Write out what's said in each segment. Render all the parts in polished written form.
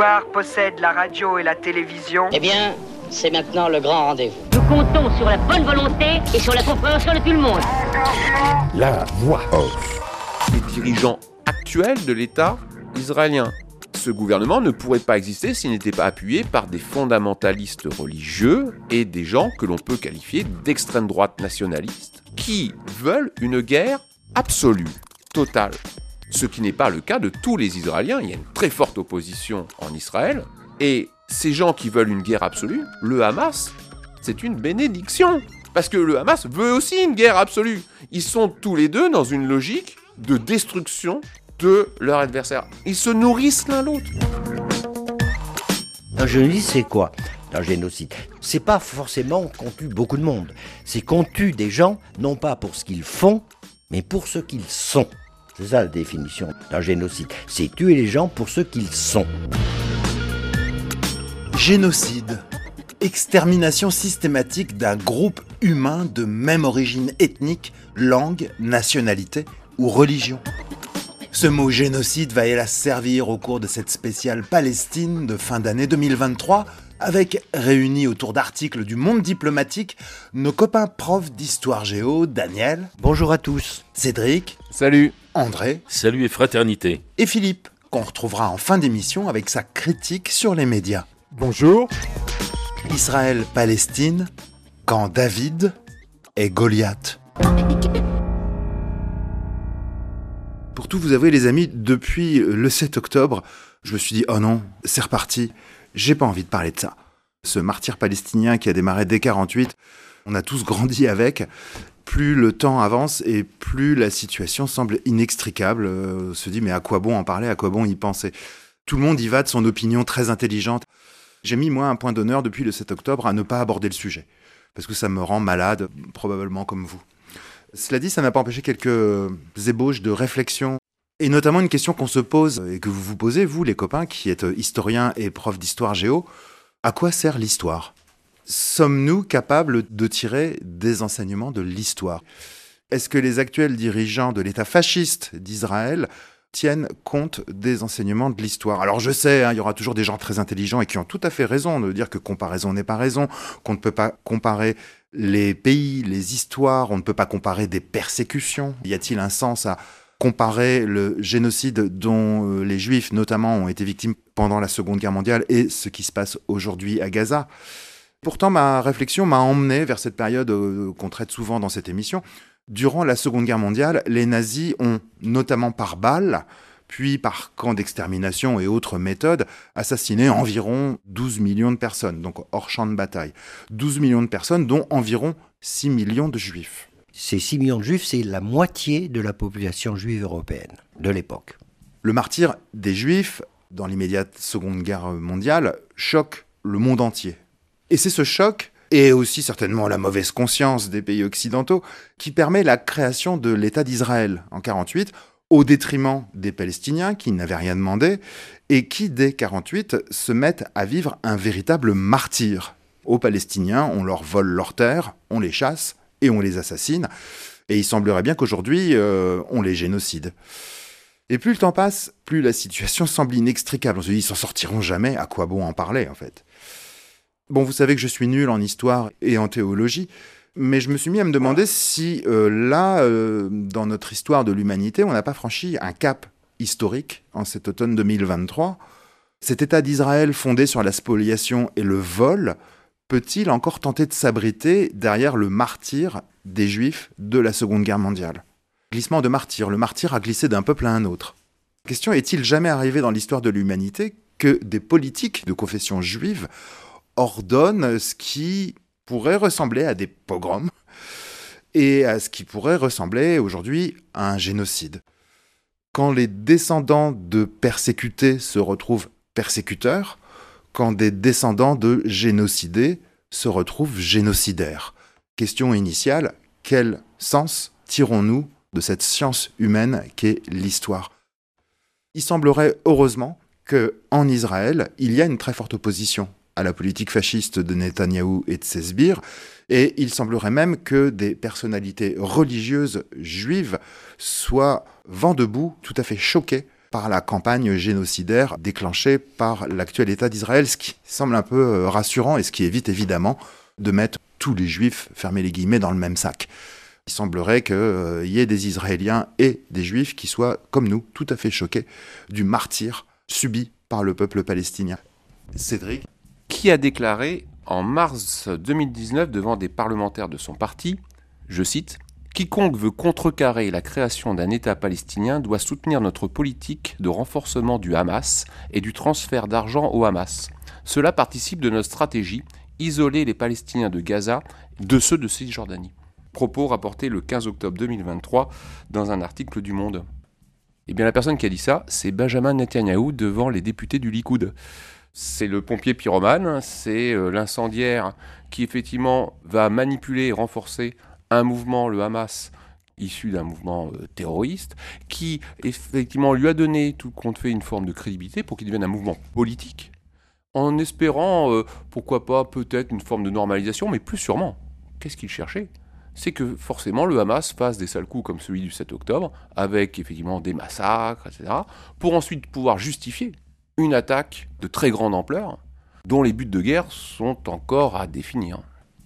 pouvoir possède la radio et la télévision. Eh bien, c'est maintenant le grand rendez-vous. Nous comptons sur la bonne volonté et sur la compréhension de tout le monde. La voix off. Les dirigeants actuels de l'État israélien. Ce gouvernement ne pourrait pas exister s'il n'était pas appuyé par des fondamentalistes religieux et des gens que l'on peut qualifier d'extrême droite nationalistes qui veulent une guerre absolue, totale. Ce qui n'est pas le cas de tous les Israéliens. Il y a une très forte opposition en Israël. Et ces gens qui veulent une guerre absolue, le Hamas, c'est une bénédiction. Parce que le Hamas veut aussi une guerre absolue. Ils sont tous les deux dans une logique de destruction de leur adversaire. Ils se nourrissent l'un l'autre. Un génocide, c'est quoi? Un génocide, c'est pas forcément qu'on tue beaucoup de monde. C'est qu'on tue des gens, non pas pour ce qu'ils font, mais pour ce qu'ils sont. C'est ça la définition d'un génocide. C'est tuer les gens pour ce qu'ils sont. Génocide. Extermination systématique d'un groupe humain de même origine ethnique, langue, nationalité ou religion. Ce mot génocide va hélas servir au cours de cette spéciale Palestine de fin d'année 2023, avec réunis autour d'articles du Monde diplomatique nos copains profs d'histoire géo, Daniel. Bonjour à tous. Cédric. Salut. André. Salut et fraternité. Et Philippe, qu'on retrouvera en fin d'émission avec sa critique sur les médias. Bonjour. Israël-Palestine, quand David est Goliath. Pour tout vous avouer les amis, depuis le 7 octobre, je me suis dit « Oh non, c'est reparti, j'ai pas envie de parler de ça ». Ce martyr palestinien qui a démarré dès 48, on a tous grandi avec. Plus le temps avance et plus la situation semble inextricable. On se dit « Mais à quoi bon en parler, à quoi bon y penser ?» Tout le monde y va de son opinion très intelligente. J'ai mis, moi, un point d'honneur depuis le 7 octobre à ne pas aborder le sujet. Parce que ça me rend malade, probablement comme vous. Cela dit, ça n'a pas empêché quelques ébauches de réflexion. Et notamment une question qu'on se pose, et que vous vous posez, vous, les copains, qui êtes historiens et profs d'histoire géo. À quoi sert l'histoire ? Sommes-nous capables de tirer des enseignements de l'histoire ? Est-ce que les actuels dirigeants de l'État fasciste d'Israël tiennent compte des enseignements de l'histoire? Alors je sais, il y aura toujours des gens très intelligents et qui ont tout à fait raison de dire que comparaison n'est pas raison, qu'on ne peut pas comparer les pays, les histoires, on ne peut pas comparer des persécutions. Y a-t-il un sens à comparer le génocide dont les Juifs notamment ont été victimes pendant la Seconde Guerre mondiale et ce qui se passe aujourd'hui à Gaza? Pourtant, ma réflexion m'a emmené vers cette période qu'on traite souvent dans cette émission. Durant la Seconde Guerre mondiale, les nazis ont, notamment par balles, puis par camps d'extermination et autres méthodes, assassiné environ 12 millions de personnes, donc hors champ de bataille. 12 millions de personnes, dont environ 6 millions de juifs. Ces 6 millions de juifs, c'est la moitié de la population juive européenne de l'époque. Le martyre des juifs, dans l'immédiate Seconde Guerre mondiale, choque le monde entier. Et c'est ce choc, et aussi certainement la mauvaise conscience des pays occidentaux, qui permet la création de l'État d'Israël en 1948, au détriment des Palestiniens qui n'avaient rien demandé et qui, dès 1948, se mettent à vivre un véritable martyre. Aux Palestiniens, on leur vole leurs terres, on les chasse et on les assassine. Et il semblerait bien qu'aujourd'hui, on les génocide. Et plus le temps passe, plus la situation semble inextricable. On se dit, ils s'en sortiront jamais, à quoi bon en parler en fait? Bon, vous savez que je suis nul en histoire et en théologie, mais je me suis mis à me demander si dans notre histoire de l'humanité, on n'a pas franchi un cap historique en cet automne 2023. Cet État d'Israël fondé sur la spoliation et le vol peut-il encore tenter de s'abriter derrière le martyre des Juifs de la Seconde Guerre mondiale? Glissement de martyr, le martyr a glissé d'un peuple à un autre. La question, est-il jamais arrivé dans l'histoire de l'humanité que des politiques de confession juive ordonnent ce qui pourrait ressembler à des pogroms et à ce qui pourrait ressembler aujourd'hui à un génocide? Quand les descendants de persécutés se retrouvent persécuteurs, quand des descendants de génocidés se retrouvent génocidaires. Question initiale, quel sens tirons-nous de cette science humaine qu'est l'histoire? Il semblerait heureusement qu'en Israël, il y a une très forte opposition à la politique fasciste de Netanyahou et de ses sbires, et il semblerait même que des personnalités religieuses juives soient vent debout, tout à fait choquées par la campagne génocidaire déclenchée par l'actuel État d'Israël, ce qui semble un peu rassurant et ce qui évite évidemment de mettre tous les Juifs, fermez les guillemets, dans le même sac. Il semblerait qu'il y ait des Israéliens et des Juifs qui soient, comme nous, tout à fait choqués du martyre subi par le peuple palestinien. Cédric ? Qui a déclaré en mars 2019 devant des parlementaires de son parti, je cite, « Quiconque veut contrecarrer la création d'un État palestinien doit soutenir notre politique de renforcement du Hamas et du transfert d'argent au Hamas. Cela participe de notre stratégie, isoler les Palestiniens de Gaza de ceux de Cisjordanie. » Propos rapportés le 15 octobre 2023 dans un article du Monde. Eh bien, la personne qui a dit ça, c'est Benjamin Netanyahou devant les députés du Likoud. C'est le pompier pyromane, c'est l'incendiaire qui effectivement va manipuler et renforcer un mouvement, le Hamas, issu d'un mouvement terroriste, qui effectivement lui a donné tout compte fait une forme de crédibilité pour qu'il devienne un mouvement politique, en espérant, pourquoi pas, peut-être une forme de normalisation, mais plus sûrement, qu'est-ce qu'il cherchait ? C'est que forcément le Hamas fasse des sales coups comme celui du 7 octobre, avec effectivement des massacres, etc., pour ensuite pouvoir justifier une attaque de très grande ampleur, dont les buts de guerre sont encore à définir.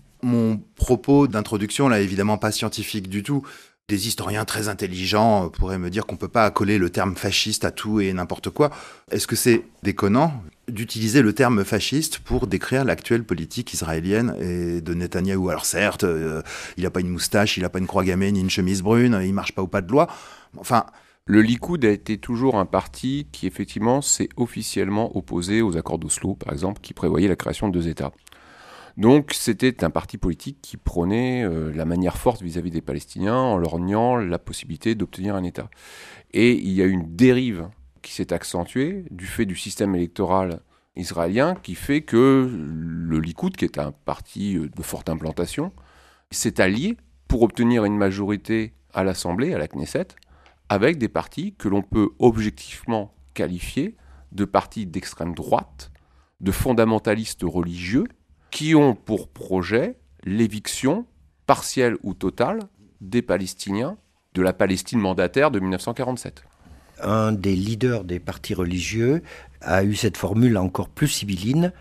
Mon propos d'introduction, là, évidemment pas scientifique du tout. Des historiens très intelligents pourraient me dire qu'on ne peut pas accoler le terme fasciste à tout et n'importe quoi. Est-ce que c'est déconnant d'utiliser le terme fasciste pour décrire l'actuelle politique israélienne et de Netanyahou ? Alors certes, il n'a pas une moustache, il n'a pas une croix gammée ni une chemise brune, il ne marche pas au pas de loi. Enfin, le Likoud a été toujours un parti qui effectivement s'est officiellement opposé aux accords d'Oslo, par exemple, qui prévoyaient la création de 2 États. Donc c'était un parti politique qui prônait la manière forte vis-à-vis des Palestiniens en leur niant la possibilité d'obtenir un État. Et il y a une dérive qui s'est accentuée du fait du système électoral israélien qui fait que le Likoud, qui est un parti de forte implantation, s'est allié pour obtenir une majorité à l'Assemblée, à la Knesset, avec des partis que l'on peut objectivement qualifier de partis d'extrême droite, de fondamentalistes religieux, qui ont pour projet l'éviction partielle ou totale des Palestiniens de la Palestine mandataire de 1947. Un des leaders des partis religieux a eu cette formule encore plus sibylline.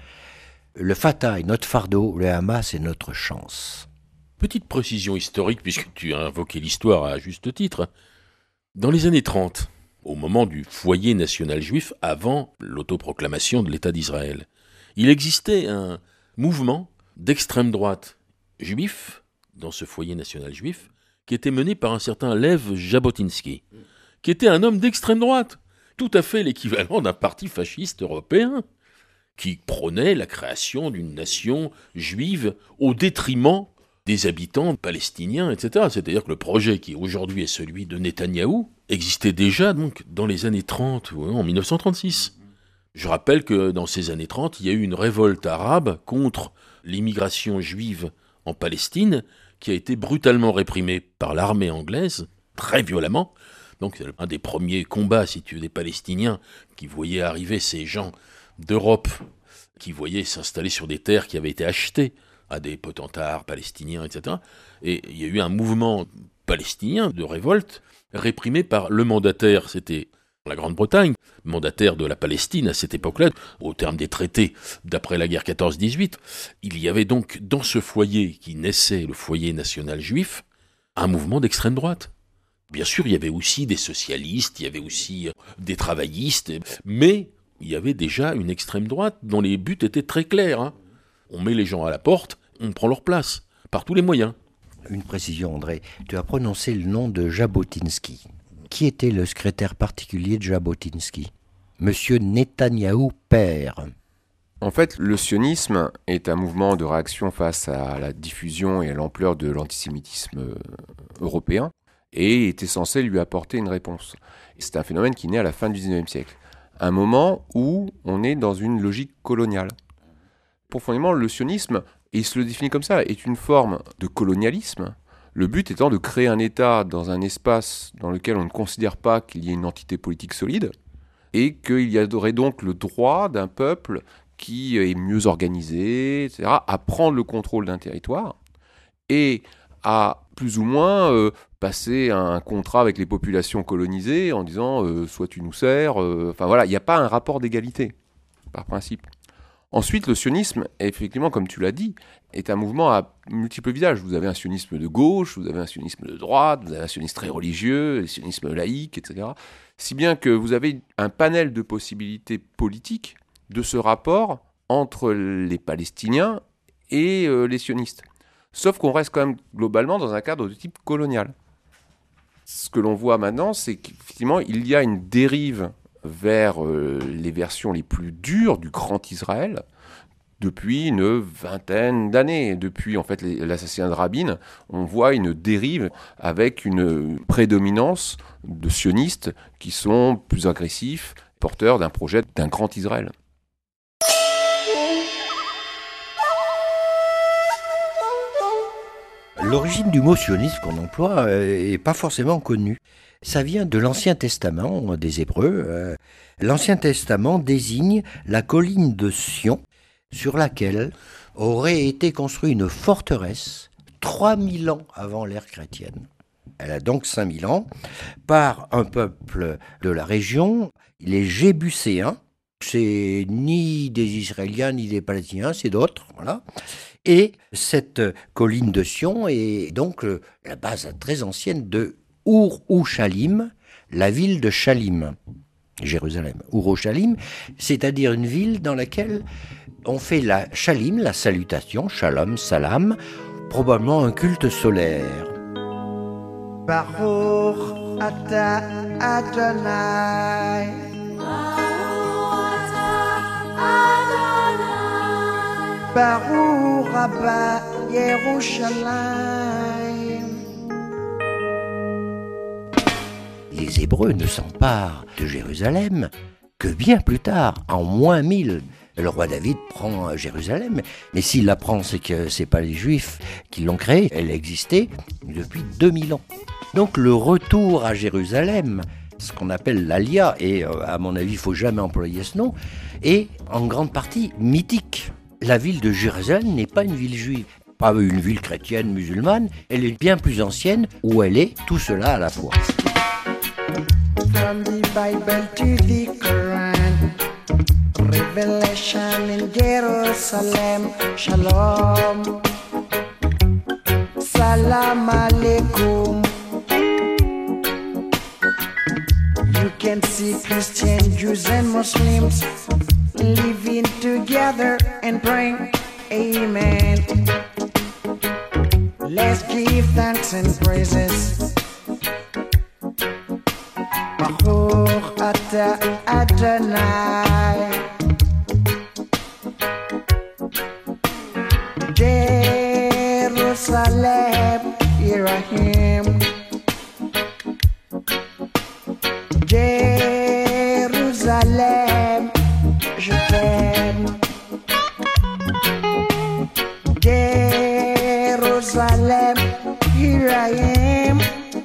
Le Fatah est notre fardeau, le Hamas est notre chance. Petite précision historique, puisque tu as invoqué l'histoire à juste titre. Dans les années 30, au moment du foyer national juif, avant l'autoproclamation de l'État d'Israël, il existait un mouvement d'extrême droite juif, dans ce foyer national juif, qui était mené par un certain Lev Jabotinsky, qui était un homme d'extrême droite, tout à fait l'équivalent d'un parti fasciste européen, qui prônait la création d'une nation juive au détriment des habitants palestiniens, etc. C'est-à-dire que le projet qui aujourd'hui est celui de Netanyahou existait déjà donc dans les années 30, en 1936. Je rappelle que dans ces années 30, il y a eu une révolte arabe contre l'immigration juive en Palestine qui a été brutalement réprimée par l'armée anglaise, très violemment. Donc c'est un des premiers combats, si tu veux, des Palestiniens qui voyaient arriver ces gens d'Europe, qui voyaient s'installer sur des terres qui avaient été achetées à des potentats palestiniens, etc. Et il y a eu un mouvement palestinien de révolte réprimé par le mandataire, c'était la Grande-Bretagne, mandataire de la Palestine à cette époque-là, au terme des traités d'après la guerre 14-18. Il y avait donc dans ce foyer qui naissait, le foyer national juif, un mouvement d'extrême droite. Bien sûr, il y avait aussi des socialistes, il y avait aussi des travaillistes, mais il y avait déjà une extrême droite dont les buts étaient très clairs. On met les gens à la porte, on prend leur place, par tous les moyens. Une précision, André. Tu as prononcé le nom de Jabotinsky. Qui était le secrétaire particulier de Jabotinsky ? Monsieur Netanyahou père. En fait, le sionisme est un mouvement de réaction face à la diffusion et à l'ampleur de l'antisémitisme européen et était censé lui apporter une réponse. C'est un phénomène qui naît à la fin du XIXe siècle, un moment où on est dans une logique coloniale. Profondément, le sionisme, et il se le définit comme ça, est une forme de colonialisme, le but étant de créer un État dans un espace dans lequel on ne considère pas qu'il y ait une entité politique solide, et qu'il y aurait donc le droit d'un peuple qui est mieux organisé, etc., à prendre le contrôle d'un territoire, et à plus ou moins passer un contrat avec les populations colonisées en disant soit tu nous sers, enfin voilà, il n'y a pas un rapport d'égalité, par principe. Ensuite, le sionisme, effectivement, comme tu l'as dit, est un mouvement à multiples visages. Vous avez un sionisme de gauche, vous avez un sionisme de droite, vous avez un sionisme très religieux, un sionisme laïque, etc. Si bien que vous avez un panel de possibilités politiques de ce rapport entre les Palestiniens et les sionistes. Sauf qu'on reste quand même globalement dans un cadre de type colonial. Ce que l'on voit maintenant, c'est qu'effectivement, il y a une dérive vers les versions les plus dures du Grand Israël depuis une vingtaine d'années. Depuis en fait l'assassinat de Rabin, on voit une dérive avec une prédominance de sionistes qui sont plus agressifs, porteurs d'un projet d'un Grand Israël. L'origine du mot sionisme qu'on emploie n'est pas forcément connue. Ça vient de l'Ancien Testament des Hébreux. L'Ancien Testament désigne la colline de Sion sur laquelle aurait été construite une forteresse 3000 ans avant l'ère chrétienne. Elle a donc 5000 ans par un peuple de la région, les Jébuséens. C'est ni des Israéliens ni des Palestiniens, c'est d'autres, voilà. Et cette colline de Sion est donc la base très ancienne de Ur-Ushalim, la ville de Shalim, Jérusalem. Ur-Ushalim, c'est-à-dire une ville dans laquelle on fait la Shalim, la salutation, Shalom, Salam, probablement un culte solaire. Baruch Ata Adonai. Baruch Rabba Yerushalayim. Les Hébreux ne s'emparent de Jérusalem que bien plus tard, en moins 1000. Le roi David prend Jérusalem, mais s'il la prend, c'est que c'est pas les Juifs qui l'ont créée. Elle existait depuis 2000 ans. Donc le retour à Jérusalem, ce qu'on appelle l'Alia, et à mon avis, il ne faut jamais employer ce nom, est en grande partie mythique. La ville de Jérusalem n'est pas une ville juive, pas une ville chrétienne, musulmane, elle est bien plus ancienne, où elle est tout cela à la fois. From the Bible to the Quran, Revelation in Jerusalem, Shalom, Salam Alaikum. You can see Christians, Jews and Muslims living together and praying, Amen. Let's give thanks and praises. Baruch Ata Adonai. Jerusalem, here I am. Jerusalem, je t'aime. Jerusalem, here I am.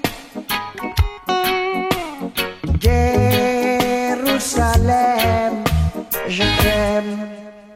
Jerusalem, je t'aime.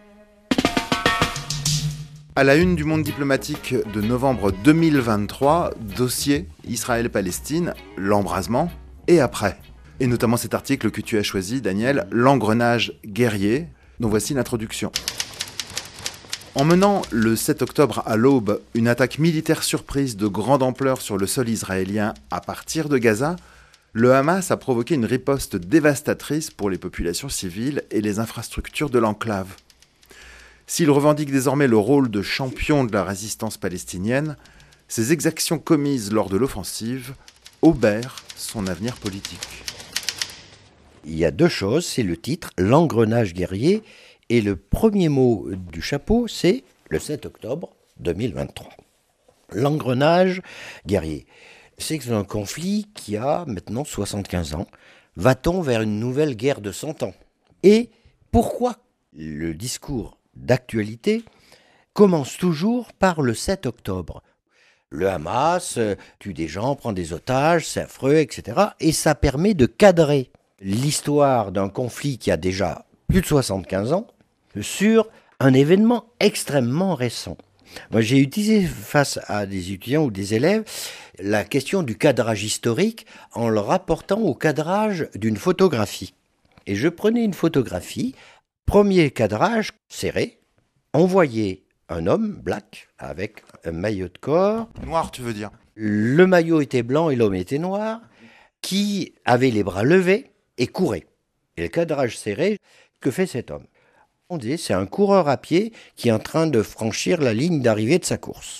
À la une du Monde diplomatique de novembre 2023, dossier Israël-Palestine, l'embrasement et après. Et notamment cet article que tu as choisi, Daniel, l'engrenage guerrier, dont voici l'introduction. En menant le 7 octobre à l'aube une attaque militaire surprise de grande ampleur sur le sol israélien à partir de Gaza, le Hamas a provoqué une riposte dévastatrice pour les populations civiles et les infrastructures de l'enclave. S'il revendique désormais le rôle de champion de la résistance palestinienne, ses exactions commises lors de l'offensive obèrent son avenir politique. Il y a deux choses, c'est le titre, l'engrenage guerrier, et le premier mot du chapeau, c'est le 7 octobre 2023. L'engrenage guerrier. C'est que c'est un conflit qui a maintenant 75 ans. Va-t-on vers une nouvelle guerre de 100 ans ? Et pourquoi le discours d'actualité commence toujours par le 7 octobre ? Le Hamas tue des gens, prend des otages, c'est affreux, etc. Et ça permet de cadrer l'histoire d'un conflit qui a déjà plus de 75 ans sur un événement extrêmement récent. Moi, j'ai utilisé face à des étudiants ou des élèves la question du cadrage historique en le rapportant au cadrage d'une photographie. Et je prenais une photographie, premier cadrage serré, on voyait un homme black avec un maillot de corps. Noir, tu veux dire? Le maillot était blanc et l'homme était noir, qui avait les bras levés et courait. Et le cadrage serré, que fait cet homme? On disait, c'est un coureur à pied qui est en train de franchir la ligne d'arrivée de sa course.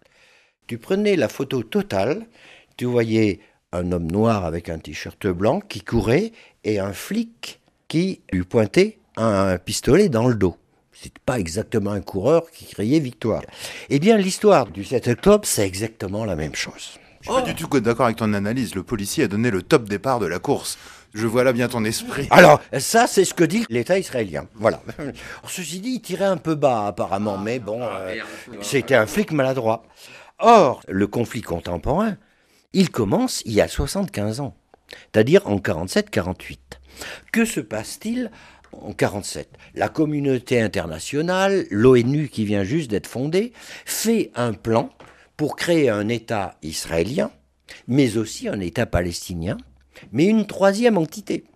Tu prenais la photo totale, tu voyais un homme noir avec un t-shirt blanc qui courait et un flic qui lui pointait un pistolet dans le dos. C'est pas exactement un coureur qui criait victoire. Eh bien, l'histoire du 7 octobre, c'est exactement la même chose. Je suis pas du tout d'accord avec ton analyse. Le policier a donné le top départ de la course. Je vois là bien ton esprit. Alors, ça, c'est ce que dit l'État israélien. Voilà. Ceci dit, il tirait un peu bas, apparemment, mais bon, c'était un flic maladroit. Or, le conflit contemporain, il commence il y a 75 ans, c'est-à-dire en 47-48. Que se passe-t-il en 47? La communauté internationale, l'ONU qui vient juste d'être fondée, fait un plan pour créer un État israélien, mais aussi un État palestinien, mais une troisième entité.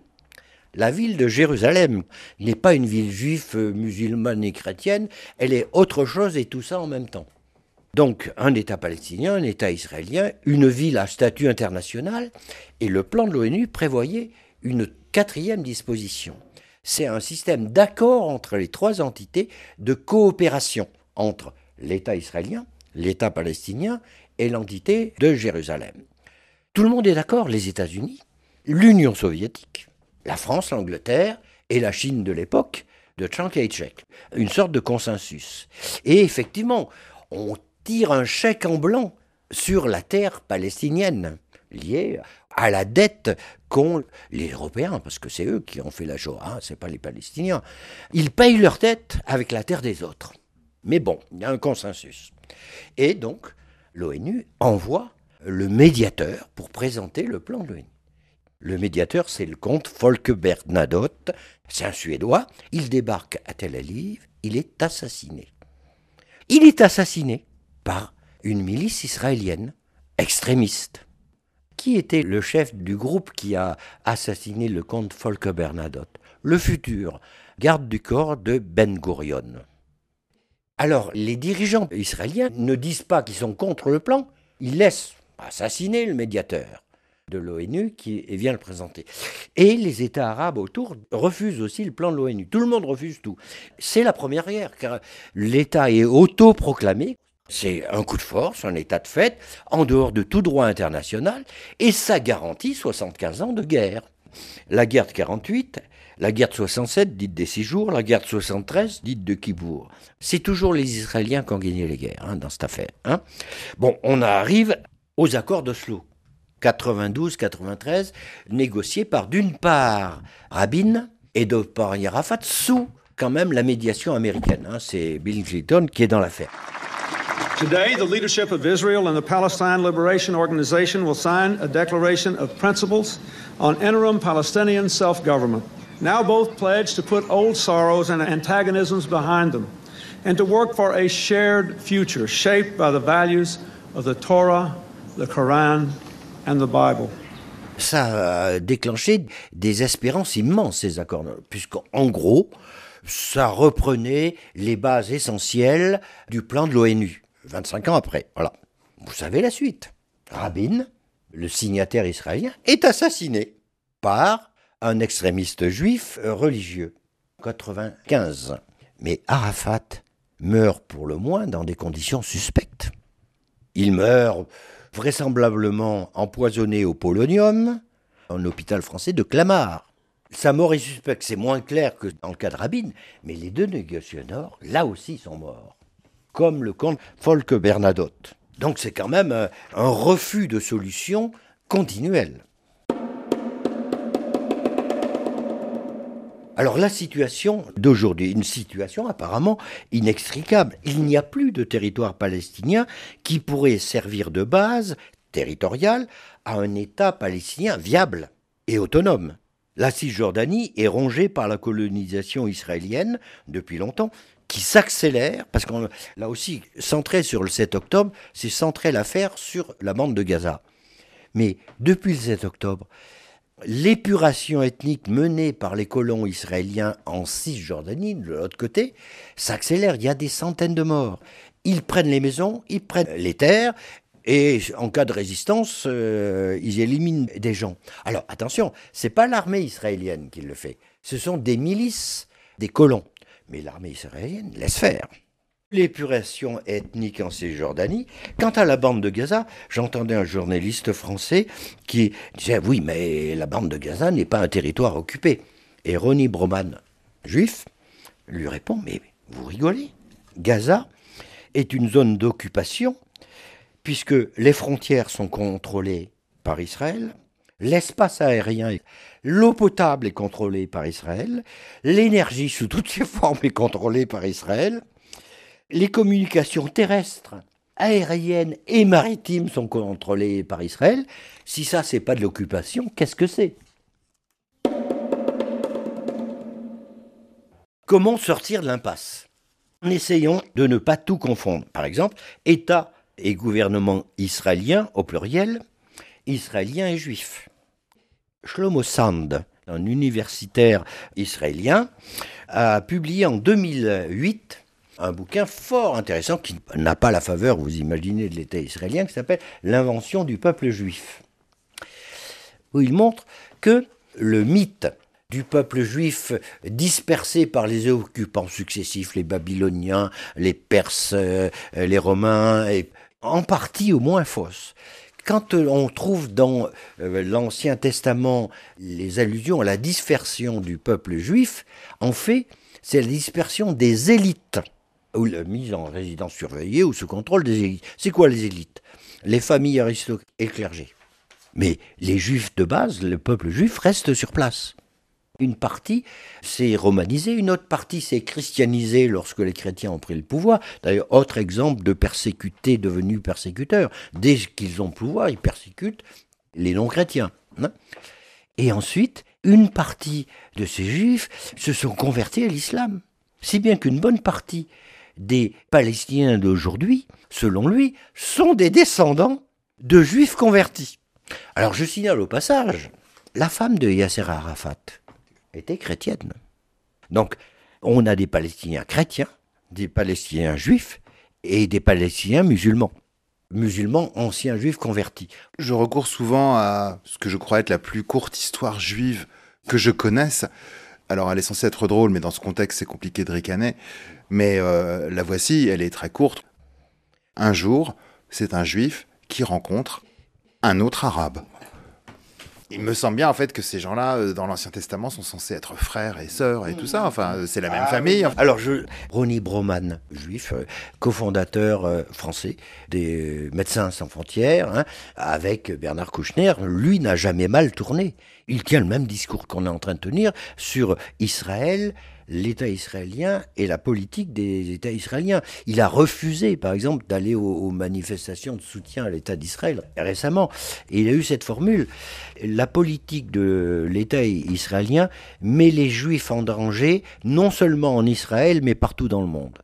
La ville de Jérusalem n'est pas une ville juive, musulmane et chrétienne, elle est autre chose et tout ça en même temps. Donc un État palestinien, un État israélien, une ville à statut international, et le plan de l'ONU prévoyait une quatrième disposition. C'est un système d'accord entre les trois entités de coopération entre l'État israélien, l'État palestinien et l'entité de Jérusalem. Tout le monde est d'accord, les États-Unis, l'Union soviétique, la France, l'Angleterre et la Chine de l'époque de Chiang Kai-shek. Une sorte de consensus. Et effectivement, on tire un chèque en blanc sur la terre palestinienne, liée à la dette qu'ont les Européens, parce que c'est eux qui ont fait la Shoah, hein, c'est pas les Palestiniens. Ils payent leur dette avec la terre des autres. Mais bon, il y a un consensus. Et donc, l'ONU envoie le médiateur pour présenter le plan de l'ONU. Le médiateur, c'est le comte Folke Bernadotte, c'est un Suédois. Il débarque à Tel Aviv, il est assassiné. Il est assassiné par une milice israélienne extrémiste. Qui était le chef du groupe qui a assassiné le comte Folke Bernadotte? Le futur garde du corps de Ben Gurion. Alors, les dirigeants israéliens ne disent pas qu'ils sont contre le plan, ils laissent assassiner le médiateur de l'ONU qui vient le présenter. Et les États arabes autour refusent aussi le plan de l'ONU. Tout le monde refuse tout. C'est la première guerre, car l'État est autoproclamé. C'est un coup de force, un état de fait, en dehors de tout droit international, et ça garantit 75 ans de guerre. La guerre de 48, la guerre de 67, dite des 6 jours, la guerre de 73, dite de Kippour. C'est toujours les Israéliens qui ont gagné les guerres dans cette affaire. Bon, on arrive aux accords d'Oslo, 92-93, négociés par d'une part Rabin et d'autre part Arafat, sous quand même la médiation américaine. C'est Bill Clinton qui est dans l'affaire. Today, the leadership of Israel and the Palestine Liberation Organization will sign a declaration of principles on interim Palestinian self-government. Now both pledge to put old sorrows and antagonisms behind them and to work for a shared future shaped by the values of the Torah, the Quran and the Bible. Ça a déclenché des espérances immenses, ces accords, puisqu'en gros, ça reprenait les bases essentielles du plan de l'ONU. 25 ans après, voilà. Vous savez la suite. Rabin, le signataire israélien, est assassiné par un extrémiste juif religieux. 95. Mais Arafat meurt pour le moins dans des conditions suspectes. Il meurt vraisemblablement empoisonné au polonium, un hôpital français de Clamart. Sa mort est suspecte, c'est moins clair que dans le cas de Rabin, mais les deux négociateurs, là aussi, sont morts. Comme le comte Folke Bernadotte. Donc c'est quand même un refus de solution continuel. Alors la situation d'aujourd'hui, une situation apparemment inextricable. Il n'y a plus de territoire palestinien qui pourrait servir de base territoriale à un État palestinien viable et autonome. La Cisjordanie est rongée par la colonisation israélienne depuis longtemps. qui s'accélère, parce qu'on là aussi, centré sur le 7 octobre, c'est centrer l'affaire sur la bande de Gaza. Mais depuis le 7 octobre, l'épuration ethnique menée par les colons israéliens en Cisjordanie, de l'autre côté, s'accélère. Il y a des centaines de morts. Ils prennent les maisons, ils prennent les terres, et en cas de résistance, ils éliminent des gens. Alors attention, c'est pas l'armée israélienne qui le fait. Ce sont des milices, des colons. Mais l'armée israélienne laisse faire. L'épuration ethnique en Cisjordanie. Quant à la bande de Gaza, j'entendais un journaliste français qui disait « Oui, mais la bande de Gaza n'est pas un territoire occupé. » Et Ronnie Broman, juif, lui répond « Mais vous rigolez, Gaza est une zone d'occupation puisque les frontières sont contrôlées par Israël, l'espace aérien, l'eau potable est contrôlée par Israël, l'énergie sous toutes ses formes est contrôlée par Israël, les communications terrestres, aériennes et maritimes sont contrôlées par Israël. Si ça, c'est pas de l'occupation, qu'est-ce que c'est ? Comment sortir de l'impasse ? En essayant de ne pas tout confondre. Par exemple, État et gouvernement israélien, au pluriel, israélien et juif. Shlomo Sand, un universitaire israélien, a publié en 2008 un bouquin fort intéressant qui n'a pas la faveur, vous imaginez, de l'État israélien, qui s'appelle « L'invention du peuple juif », où il montre que le mythe du peuple juif dispersé par les occupants successifs, les Babyloniens, les Perses, les Romains, est en partie au moins fausse. Quand on trouve dans l'Ancien Testament les allusions à la dispersion du peuple juif, en fait, c'est la dispersion des élites, ou la mise en résidence surveillée ou sous contrôle des élites. C'est quoi les élites ? Les familles aristocrates et le clergé. Mais les juifs de base, le peuple juif, reste sur place. Une partie s'est romanisée, une autre partie s'est christianisée lorsque les chrétiens ont pris le pouvoir. D'ailleurs, autre exemple de persécutés devenus persécuteurs. Dès qu'ils ont le pouvoir, ils persécutent les non-chrétiens. Et ensuite, une partie de ces juifs se sont convertis à l'islam. Si bien qu'une bonne partie des Palestiniens d'aujourd'hui, selon lui, sont des descendants de juifs convertis. Alors je signale au passage, la femme de Yasser Arafat était chrétienne. Donc on a des Palestiniens chrétiens, des Palestiniens juifs et des Palestiniens musulmans. Musulmans anciens juifs convertis. Je recours souvent à ce que je crois être la plus courte histoire juive que je connaisse. Alors elle est censée être drôle, mais dans ce contexte c'est compliqué de ricaner. Mais la voici, elle est très courte. Un jour, c'est un juif qui rencontre un autre arabe. Il me semble bien en fait que ces gens-là, dans l'Ancien Testament, sont censés être frères et sœurs et tout ça. Enfin, c'est la même famille. Alors, Ronnie Broman, juif, cofondateur français des Médecins sans frontières, avec Bernard Kouchner, lui n'a jamais mal tourné. Il tient le même discours qu'on est en train de tenir sur Israël, l'État israélien et la politique des États israéliens. Il a refusé, par exemple, d'aller aux manifestations de soutien à l'État d'Israël récemment. Et il a eu cette formule. La politique de l'État israélien met les Juifs en danger, non seulement en Israël, mais partout dans le monde.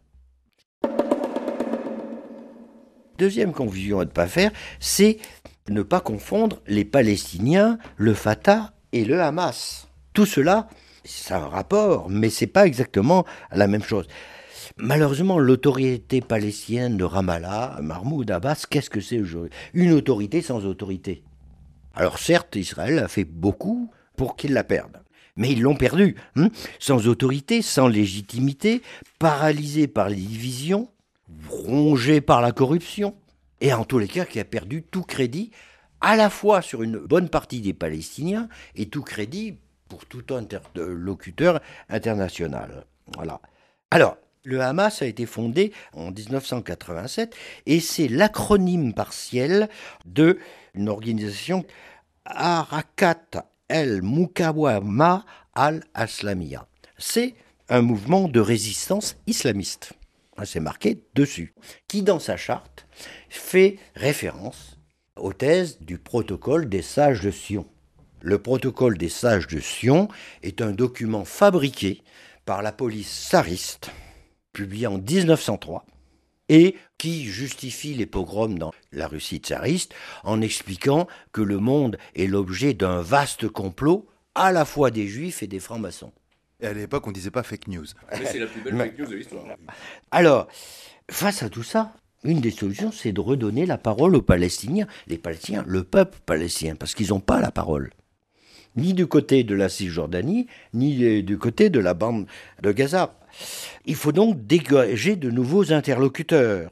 Deuxième confusion à ne pas faire, c'est ne pas confondre les Palestiniens, le Fatah et le Hamas. Tout cela, c'est un rapport, mais c'est pas exactement la même chose. Malheureusement, l'autorité palestinienne de Ramallah, Mahmoud Abbas, qu'est-ce que c'est aujourd'hui ? Une autorité sans autorité. Alors certes, Israël a fait beaucoup pour qu'ils la perdent. Mais ils l'ont perdue, sans autorité, sans légitimité, paralysé par les divisions, rongé par la corruption, et en tous les cas qui a perdu tout crédit, à la fois sur une bonne partie des Palestiniens, et tout crédit pour tout interlocuteur international. Voilà. Alors, le Hamas a été fondé en 1987 et c'est l'acronyme partiel d'une organisation Harakat el-Mukawama al-Aslamiyya. C'est un mouvement de résistance islamiste. C'est marqué dessus, qui dans sa charte fait référence aux thèses du protocole des sages de Sion. Le protocole des sages de Sion est un document fabriqué par la police tsariste publié en 1903, et qui justifie les pogroms dans la Russie tsariste en expliquant que le monde est l'objet d'un vaste complot à la fois des juifs et des francs-maçons. Et à l'époque, on disait pas fake news. Mais c'est la plus belle fake news de l'histoire. Alors, face à tout ça, une des solutions, c'est de redonner la parole aux Palestiniens. Les Palestiniens, le peuple palestinien, parce qu'ils n'ont pas la parole. Ni du côté de la Cisjordanie, ni du côté de la bande de Gaza. Il faut donc dégager de nouveaux interlocuteurs,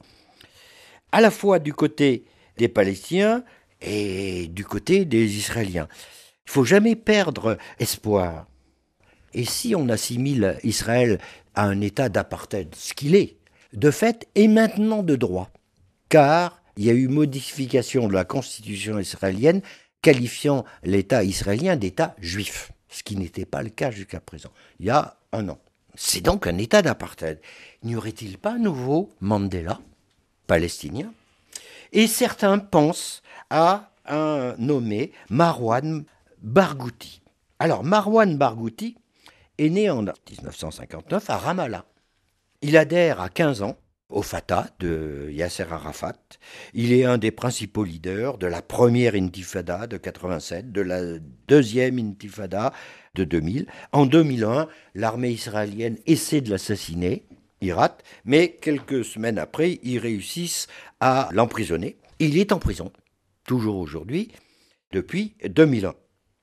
à la fois du côté des Palestiniens et du côté des Israéliens. Il ne faut jamais perdre espoir. Et si on assimile Israël à un état d'apartheid, ce qu'il est, de fait et maintenant de droit, car il y a eu modification de la constitution israélienne qualifiant l'État israélien d'État juif, ce qui n'était pas le cas jusqu'à présent, il y a un an. C'est donc un État d'apartheid. N'y aurait-il pas un nouveau Mandela, palestinien? Et certains pensent à un nommé Marwan Barghouti. Alors Marwan Barghouti est né en 1959 à Ramallah. Il adhère à 15 ans au Fatah de Yasser Arafat. Il est un des principaux leaders de la première intifada de 87, de la deuxième intifada de 2000. En 2001, l'armée israélienne essaie de l'assassiner, il rate, mais quelques semaines après, ils réussissent à l'emprisonner. Il est en prison, toujours aujourd'hui, depuis 2001.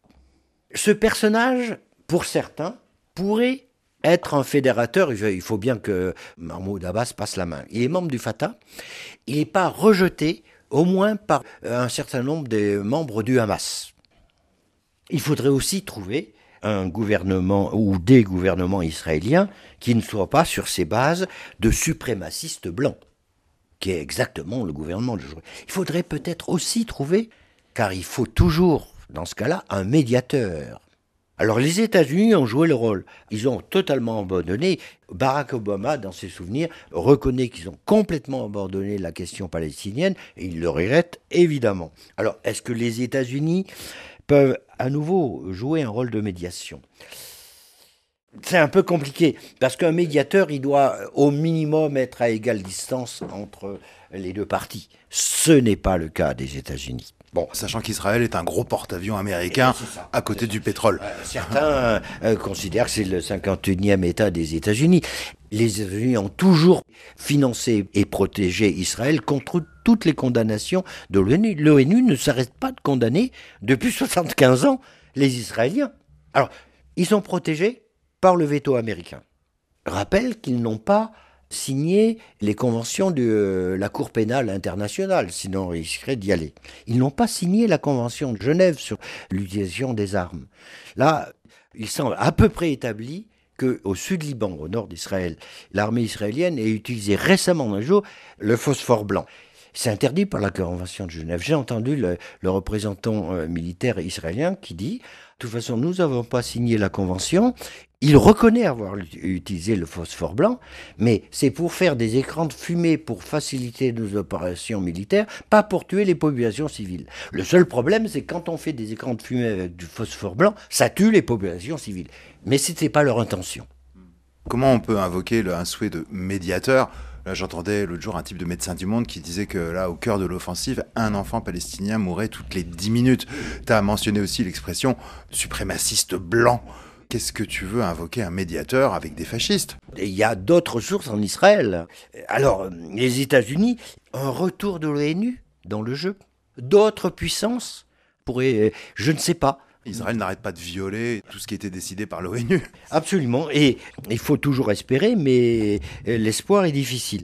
Ce personnage, pour certains, pourrait être un fédérateur. Il faut bien que Mahmoud Abbas passe la main. Il est membre du Fatah. Il n'est pas rejeté, au moins par un certain nombre des membres du Hamas. Il faudrait aussi trouver un gouvernement ou des gouvernements israéliens qui ne soient pas sur ces bases de suprémacistes blancs, qui est exactement le gouvernement de aujourd'hui. Il faudrait peut-être aussi trouver, car il faut toujours, dans ce cas-là, un médiateur. Alors les États-Unis ont joué le rôle. Ils ont totalement abandonné. Barack Obama, dans ses souvenirs, reconnaît qu'ils ont complètement abandonné la question palestinienne et il le regrette évidemment. Alors est-ce que les États-Unis peuvent à nouveau jouer un rôle de médiation? C'est un peu compliqué parce qu'un médiateur, il doit au minimum être à égale distance entre les deux parties. Ce n'est pas le cas des États-Unis. Bon, sachant qu'Israël est un gros porte-avions américain à côté du pétrole. Certains considèrent que c'est le 51e État des États-Unis. Les États-Unis ont toujours financé et protégé Israël contre toutes les condamnations de l'ONU. L'ONU ne s'arrête pas de condamner depuis 75 ans les Israéliens. Alors, ils sont protégés par le veto américain. Rappelle qu'ils n'ont pas signé les conventions de la Cour pénale internationale, sinon ils risqueraient d'y aller. Ils n'ont pas signé la convention de Genève sur l'utilisation des armes. Là, il semble à peu près établi qu'au sud Liban, au nord d'Israël, l'armée israélienne ait utilisé récemment un jour le phosphore blanc. C'est interdit par la Convention de Genève. J'ai entendu le représentant militaire israélien qui dit « De toute façon, nous n'avons pas signé la Convention. » Il reconnaît avoir utilisé le phosphore blanc, mais c'est pour faire des écrans de fumée pour faciliter nos opérations militaires, pas pour tuer les populations civiles. Le seul problème, c'est que quand on fait des écrans de fumée avec du phosphore blanc, ça tue les populations civiles. Mais ce n'était pas leur intention. Comment on peut invoquer un souhait de médiateur ? Là, j'entendais l'autre jour un type de Médecins du Monde qui disait que là, au cœur de l'offensive, un enfant palestinien mourait toutes les 10 minutes. Tu as mentionné aussi l'expression suprémaciste blanc. Qu'est-ce que tu veux invoquer un médiateur avec des fascistes ? Il y a d'autres sources en Israël. Alors, les États-Unis, un retour de l'ONU dans le jeu. D'autres puissances pourraient, je ne sais pas. Israël n'arrête pas de violer tout ce qui était décidé par l'ONU. Absolument, et il faut toujours espérer, mais l'espoir est difficile.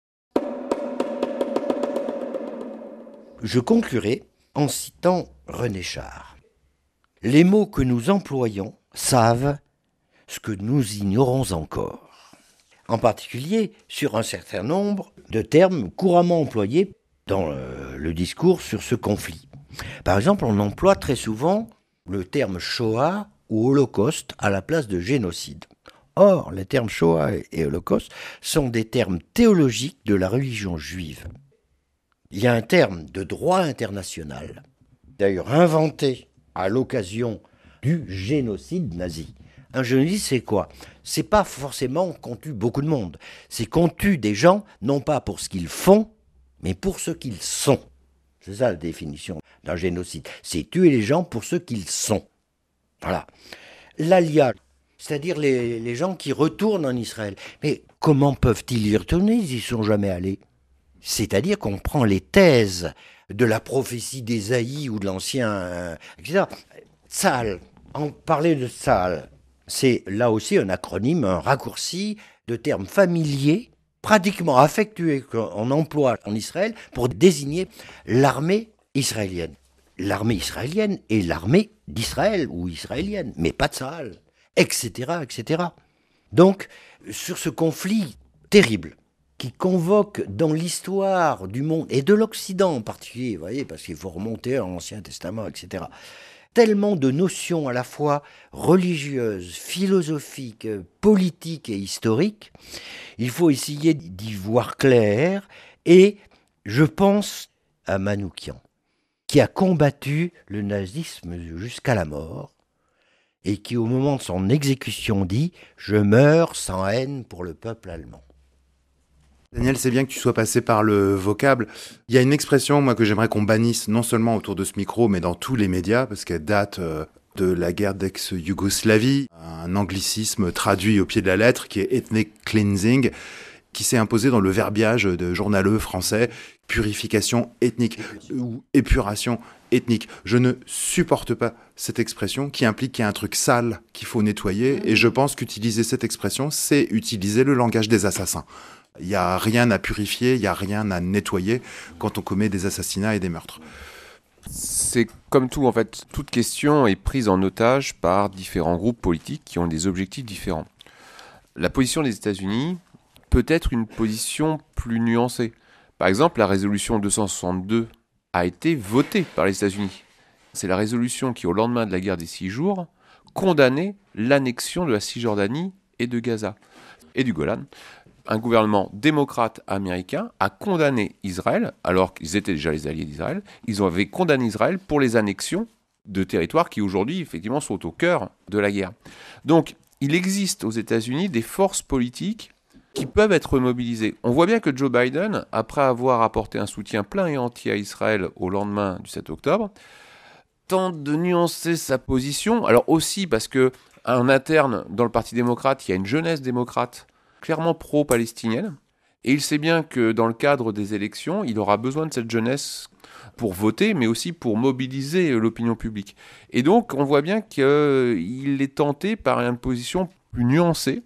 Je conclurai en citant René Char. Les mots que nous employons savent ce que nous ignorons encore. En particulier sur un certain nombre de termes couramment employés dans le discours sur ce conflit. Par exemple, on emploie très souvent le terme Shoah ou Holocauste à la place de génocide. Or, les termes Shoah et Holocauste sont des termes théologiques de la religion juive. Il y a un terme de droit international, d'ailleurs inventé à l'occasion du génocide nazi. Un génocide, c'est quoi? C'est pas forcément qu'on tue beaucoup de monde. C'est qu'on tue des gens, non pas pour ce qu'ils font, mais pour ce qu'ils sont. C'est ça la définition d'un génocide. C'est tuer les gens pour ce qu'ils sont. Voilà. L'Alia, c'est-à-dire les gens qui retournent en Israël. Mais comment peuvent-ils y retourner? Ils n'y sont jamais allés. C'est-à-dire qu'on prend les thèses de la prophétie d'Ésaïe ou de l'ancien, etc. Tzahal, on parlait de Tzahal. C'est là aussi un acronyme, un raccourci de termes familiers, pratiquement affectueux qu'on emploie en Israël pour désigner l'armée israélienne. L'armée israélienne est l'armée d'Israël ou israélienne, mais pas Tzahal, etc., etc. Donc, sur ce conflit terrible, qui convoque dans l'histoire du monde, et de l'Occident en particulier, vous voyez, parce qu'il faut remonter à l'Ancien Testament, etc., tellement de notions à la fois religieuses, philosophiques, politiques et historiques, il faut essayer d'y voir clair, et je pense à Manoukian, qui a combattu le nazisme jusqu'à la mort, et qui au moment de son exécution dit « Je meurs sans haine pour le peuple allemand ». Daniel, c'est bien que tu sois passé par le vocable. Il y a une expression, moi, que j'aimerais qu'on bannisse, non seulement autour de ce micro, mais dans tous les médias, parce qu'elle date de la guerre d'ex-Yougoslavie, un anglicisme traduit au pied de la lettre, qui est ethnic cleansing, qui s'est imposé dans le verbiage de journaleux français, purification ethnique ou épuration ethnique. Je ne supporte pas cette expression qui implique qu'il y a un truc sale qu'il faut nettoyer, et je pense qu'utiliser cette expression, c'est utiliser le langage des assassins. Il n'y a rien à purifier, il n'y a rien à nettoyer quand on commet des assassinats et des meurtres. C'est comme tout, en fait, toute question est prise en otage par différents groupes politiques qui ont des objectifs différents. La position des États-Unis peut être une position plus nuancée. Par exemple, la résolution 262 a été votée par les États-Unis. C'est la résolution qui, au lendemain de la guerre des 6 jours, condamnait l'annexion de la Cisjordanie et de Gaza et du Golan. Un gouvernement démocrate américain a condamné Israël, alors qu'ils étaient déjà les alliés d'Israël, ils avaient condamné Israël pour les annexions de territoires qui aujourd'hui, effectivement, sont au cœur de la guerre. Donc, il existe aux États-Unis des forces politiques qui peuvent être mobilisées. On voit bien que Joe Biden, après avoir apporté un soutien plein et entier à Israël au lendemain du 7 octobre, tente de nuancer sa position, alors aussi parce qu'en interne, dans le Parti démocrate, il y a une jeunesse démocrate clairement pro-palestinienne, et il sait bien que dans le cadre des élections, il aura besoin de cette jeunesse pour voter, mais aussi pour mobiliser l'opinion publique. Et donc, on voit bien qu'il est tenté par une position plus nuancée,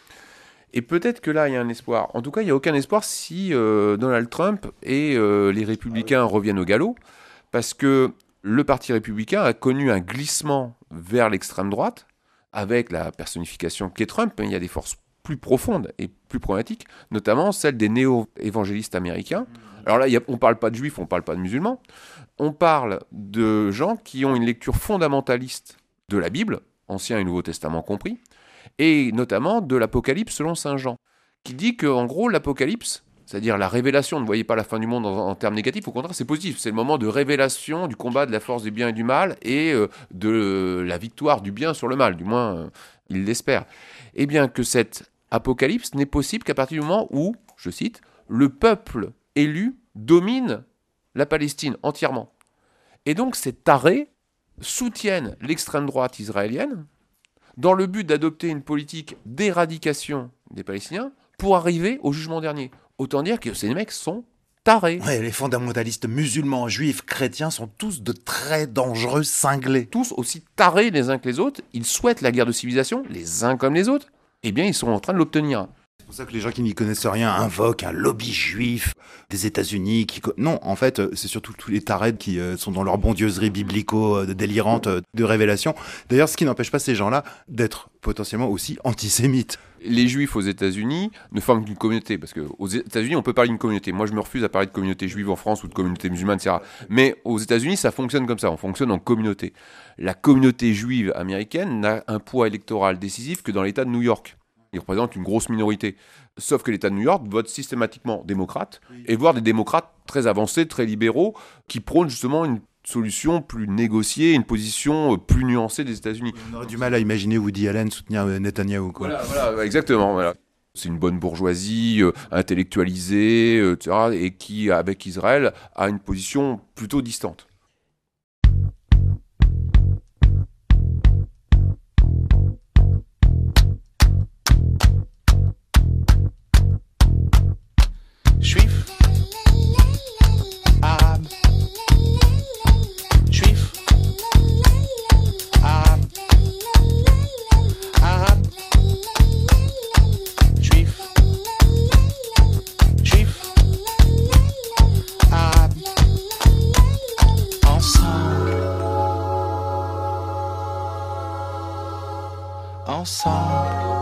et peut-être que là, il y a un espoir. En tout cas, il n'y a aucun espoir si Donald Trump et les républicains reviennent au galop, parce que le Parti républicain a connu un glissement vers l'extrême droite, avec la personnification qu'est Trump, mais il y a des forces plus profonde et plus problématique, notamment celle des néo-évangélistes américains. Alors là, on ne parle pas de juifs, on ne parle pas de musulmans, on parle de gens qui ont une lecture fondamentaliste de la Bible, Ancien et Nouveau Testament compris, et notamment de l'Apocalypse selon saint Jean, qui dit qu'en gros, l'Apocalypse, c'est-à-dire la révélation, ne voyez pas la fin du monde en termes négatifs, au contraire, c'est positif, c'est le moment de révélation du combat de la force du bien et du mal, et de la victoire du bien sur le mal, du moins, il l'espère. Eh bien, que cette Apocalypse n'est possible qu'à partir du moment où, je cite, le peuple élu domine la Palestine entièrement. Et donc ces tarés soutiennent l'extrême droite israélienne dans le but d'adopter une politique d'éradication des Palestiniens pour arriver au jugement dernier. Autant dire que ces mecs sont tarés. Ouais, les fondamentalistes musulmans, juifs, chrétiens sont tous de très dangereux cinglés. Tous aussi tarés les uns que les autres, ils souhaitent la guerre de civilisation, les uns comme les autres. Eh bien, ils sont en train de l'obtenir. C'est pour ça que les gens qui n'y connaissent rien invoquent un lobby juif des États-Unis. Non, en fait, c'est surtout tous les tarés qui sont dans leur bondieuserie biblico-délirante de révélation. D'ailleurs, ce qui n'empêche pas ces gens-là d'être potentiellement aussi antisémites. Les juifs aux États-Unis ne forment qu'une communauté, parce qu'aux États-Unis, on peut parler d'une communauté. Moi, je me refuse à parler de communauté juive en France ou de communauté musulmane, etc. Mais aux États-Unis, ça fonctionne comme ça, on fonctionne en communauté. La communauté juive américaine n'a un poids électoral décisif que dans l'État de New York. Il représente une grosse minorité. Sauf que l'État de New York vote systématiquement démocrate, et voire des démocrates très avancés, très libéraux, qui prônent justement une solution plus négociée, une position plus nuancée des États-Unis. On aurait du mal à imaginer Woody Allen soutenir Netanyahou, quoi. Voilà, exactement. Voilà. C'est une bonne bourgeoisie intellectualisée, etc., et qui, avec Israël, a une position plutôt distante. Juif, arabe, juif, arabe, arabe, juif, juif, arabe, ensemble, ensemble.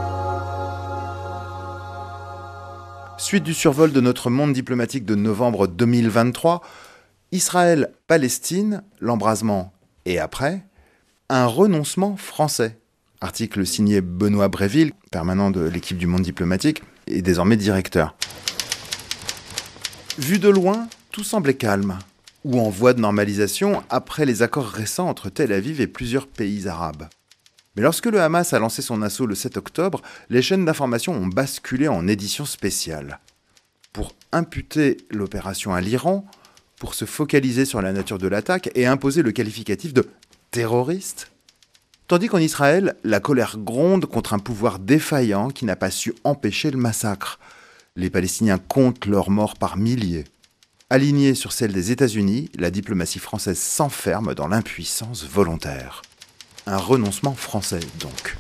Suite du survol de notre monde diplomatique de novembre 2023, Israël-Palestine, l'embrasement et après, un renoncement français. Article signé Benoît Bréville, permanent de l'équipe du monde diplomatique, et désormais directeur. Vu de loin, tout semblait calme, ou en voie de normalisation après les accords récents entre Tel Aviv et plusieurs pays arabes. Mais lorsque le Hamas a lancé son assaut le 7 octobre, les chaînes d'information ont basculé en édition spéciale. Pour imputer l'opération à l'Iran, pour se focaliser sur la nature de l'attaque et imposer le qualificatif de terroriste. Tandis qu'en Israël, la colère gronde contre un pouvoir défaillant qui n'a pas su empêcher le massacre. Les Palestiniens comptent leurs morts par milliers. Alignée sur celle des États-Unis, la diplomatie française s'enferme dans l'impuissance volontaire. Un renoncement français, donc.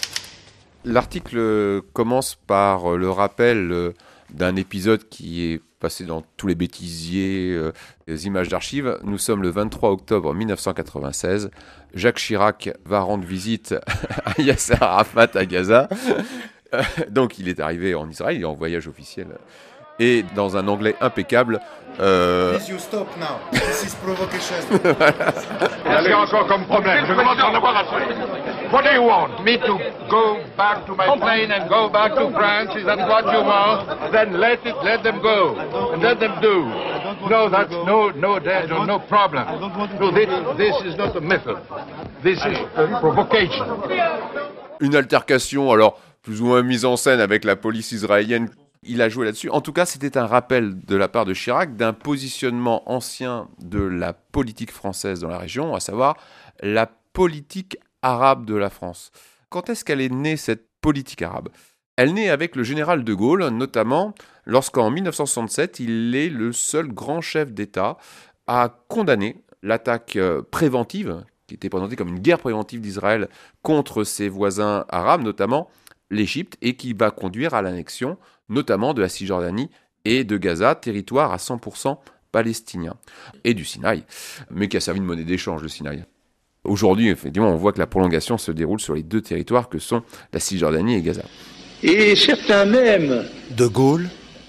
L'article commence par le rappel d'un épisode qui est passé dans tous les bêtisiers, les images d'archives. Nous sommes le 23 octobre 1996. Jacques Chirac va rendre visite à Yasser Arafat à Gaza. Donc il est arrivé en Israël, il est en voyage officiel. Et dans un anglais impeccable. Please you stop now. This is provocation. Qu'est-ce qu'il y a encore comme problème? Je commence à en avoir assez. What do you want? Me to go back to my plane and go back to France? Is that what you want? Then let them go and let them do. No, that's no problem. No, this is not a method. This is a provocation. Une altercation, alors plus ou moins mise en scène avec la police israélienne. Il a joué là-dessus. En tout cas, c'était un rappel de la part de Chirac d'un positionnement ancien de la politique française dans la région, à savoir la politique arabe de la France. Quand est-ce qu'elle est née, cette politique arabe ? Elle naît avec le général de Gaulle, notamment lorsqu'en 1967, il est le seul grand chef d'État à condamner l'attaque préventive, qui était présentée comme une guerre préventive d'Israël contre ses voisins arabes, notamment l'Égypte, et qui va conduire à l'annexion notamment de la Cisjordanie et de Gaza, territoire à 100% palestinien, et du Sinaï, mais qui a servi de monnaie d'échange, le Sinaï. Aujourd'hui, effectivement, on voit que la prolongation se déroule sur les deux territoires que sont la Cisjordanie et Gaza. Et certains même... De Gaulle,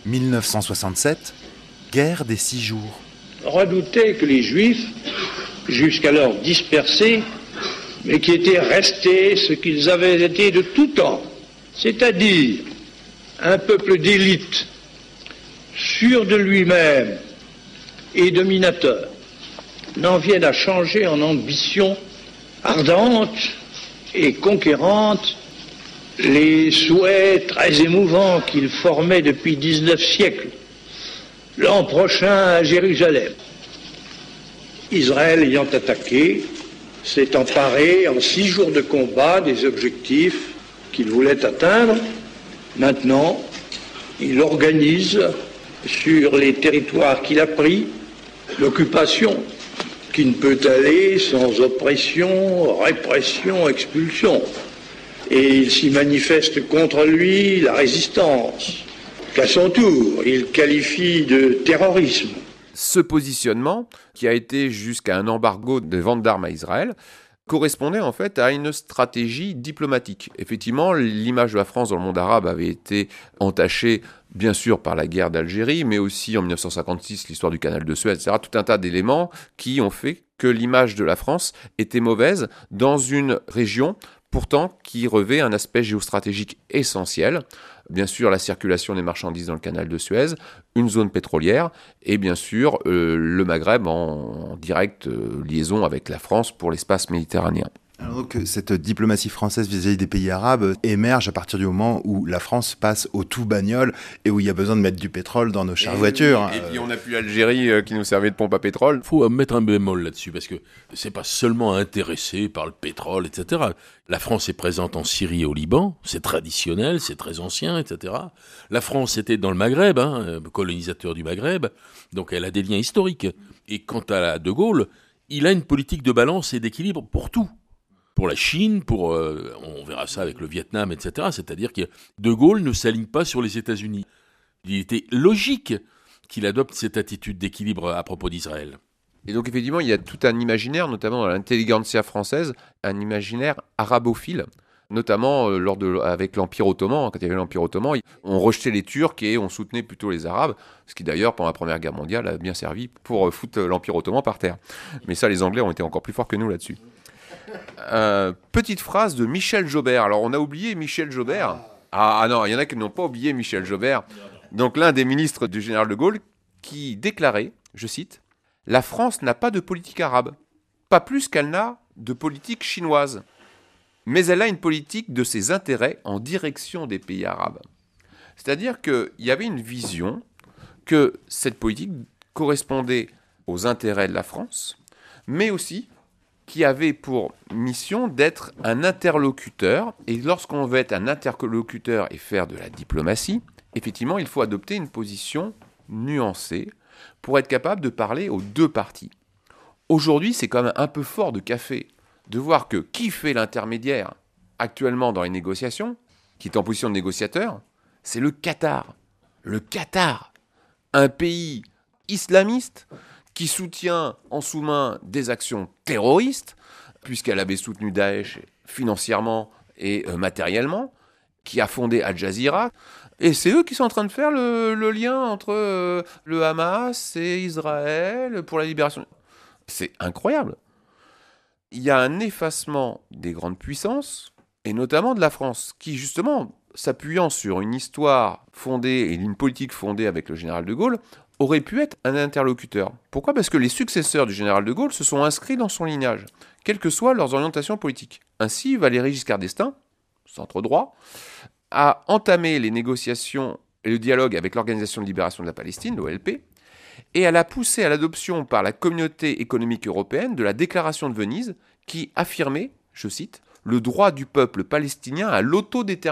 1967, guerre des 6 jours. Redoutaient que les Juifs, jusqu'alors dispersés, mais qui étaient restés ce qu'ils avaient été de tout temps, c'est-à-dire un peuple d'élite, sûr de lui-même et dominateur, n'en viennent à changer en ambition ardente et conquérante les souhaits très émouvants qu'ils formaient depuis 19 siècles, l'an prochain à Jérusalem. Israël ayant attaqué, s'est emparé en 6 jours de combat des objectifs qu'il voulait atteindre. Maintenant, il organise sur les territoires qu'il a pris l'occupation qui ne peut aller sans oppression, répression, expulsion. Et il s'y manifeste contre lui la résistance, qu'à son tour, il qualifie de terrorisme. Ce positionnement, qui a été jusqu'à un embargo de vente d'armes à Israël, correspondait en fait à une stratégie diplomatique. Effectivement, l'image de la France dans le monde arabe avait été entachée, bien sûr, par la guerre d'Algérie, mais aussi en 1956, l'histoire du canal de Suez, etc. Tout un tas d'éléments qui ont fait que l'image de la France était mauvaise dans une région pourtant qui revêt un aspect géostratégique essentiel. Bien sûr, la circulation des marchandises dans le canal de Suez, une zone pétrolière, et bien sûr, le Maghreb en directe liaison avec la France pour l'espace méditerranéen. Alors donc, cette diplomatie française vis-à-vis des pays arabes émerge à partir du moment où la France passe au tout bagnole et où il y a besoin de mettre du pétrole dans nos chères voitures. Et puis on n'a plus l'Algérie qui nous servait de pompe à pétrole. Il faut mettre un bémol là-dessus, parce que c'est pas seulement intéressé par le pétrole, etc. La France est présente en Syrie et au Liban, c'est traditionnel, c'est très ancien, etc. La France était dans le Maghreb, colonisateur du Maghreb, donc elle a des liens historiques. Et quant à De Gaulle, il a une politique de balance et d'équilibre pour tout. Pour la Chine, on verra ça avec le Vietnam, etc. C'est-à-dire que De Gaulle ne s'aligne pas sur les États-Unis. Il était logique qu'il adopte cette attitude d'équilibre à propos d'Israël. Et donc effectivement, il y a tout un imaginaire, notamment dans l'intelligentsia française, un imaginaire arabophile, notamment avec l'Empire ottoman. Quand il y avait l'Empire ottoman, on rejetait les Turcs et on soutenait plutôt les Arabes, ce qui d'ailleurs, pendant la Première Guerre mondiale, a bien servi pour foutre l'Empire ottoman par terre. Mais ça, les Anglais ont été encore plus forts que nous là-dessus. Petite phrase de Michel Jobert. Alors, on a oublié Michel Jobert. Ah non, il y en a qui n'ont pas oublié Michel Jobert. Donc, l'un des ministres du général de Gaulle, qui déclarait, je cite, « La France n'a pas de politique arabe, pas plus qu'elle n'a de politique chinoise. Mais elle a une politique de ses intérêts en direction des pays arabes. » C'est-à-dire qu'il y avait une vision que cette politique correspondait aux intérêts de la France, mais aussi qui avait pour mission d'être un interlocuteur. Et lorsqu'on veut être un interlocuteur et faire de la diplomatie, effectivement, il faut adopter une position nuancée pour être capable de parler aux deux parties. Aujourd'hui, c'est quand même un peu fort de café de voir que qui fait l'intermédiaire actuellement dans les négociations, qui est en position de négociateur, c'est le Qatar. Le Qatar, un pays islamiste qui soutient en sous-main des actions terroristes, puisqu'elle avait soutenu Daesh financièrement et matériellement, qui a fondé Al Jazeera. Et c'est eux qui sont en train de faire le lien entre le Hamas et Israël pour la libération. C'est incroyable. Il y a un effacement des grandes puissances, et notamment de la France, qui justement, s'appuyant sur une histoire fondée et une politique fondée avec le général de Gaulle, aurait pu être un interlocuteur. Pourquoi ? Parce que les successeurs du général de Gaulle se sont inscrits dans son lignage, quelles que soient leurs orientations politiques. Ainsi, Valéry Giscard d'Estaing, centre droit, a entamé les négociations et le dialogue avec l'Organisation de libération de la Palestine, l'OLP, et elle a poussé à l'adoption par la Communauté économique européenne de la Déclaration de Venise qui affirmait, je cite, « le droit du peuple palestinien à l'autodétermination ».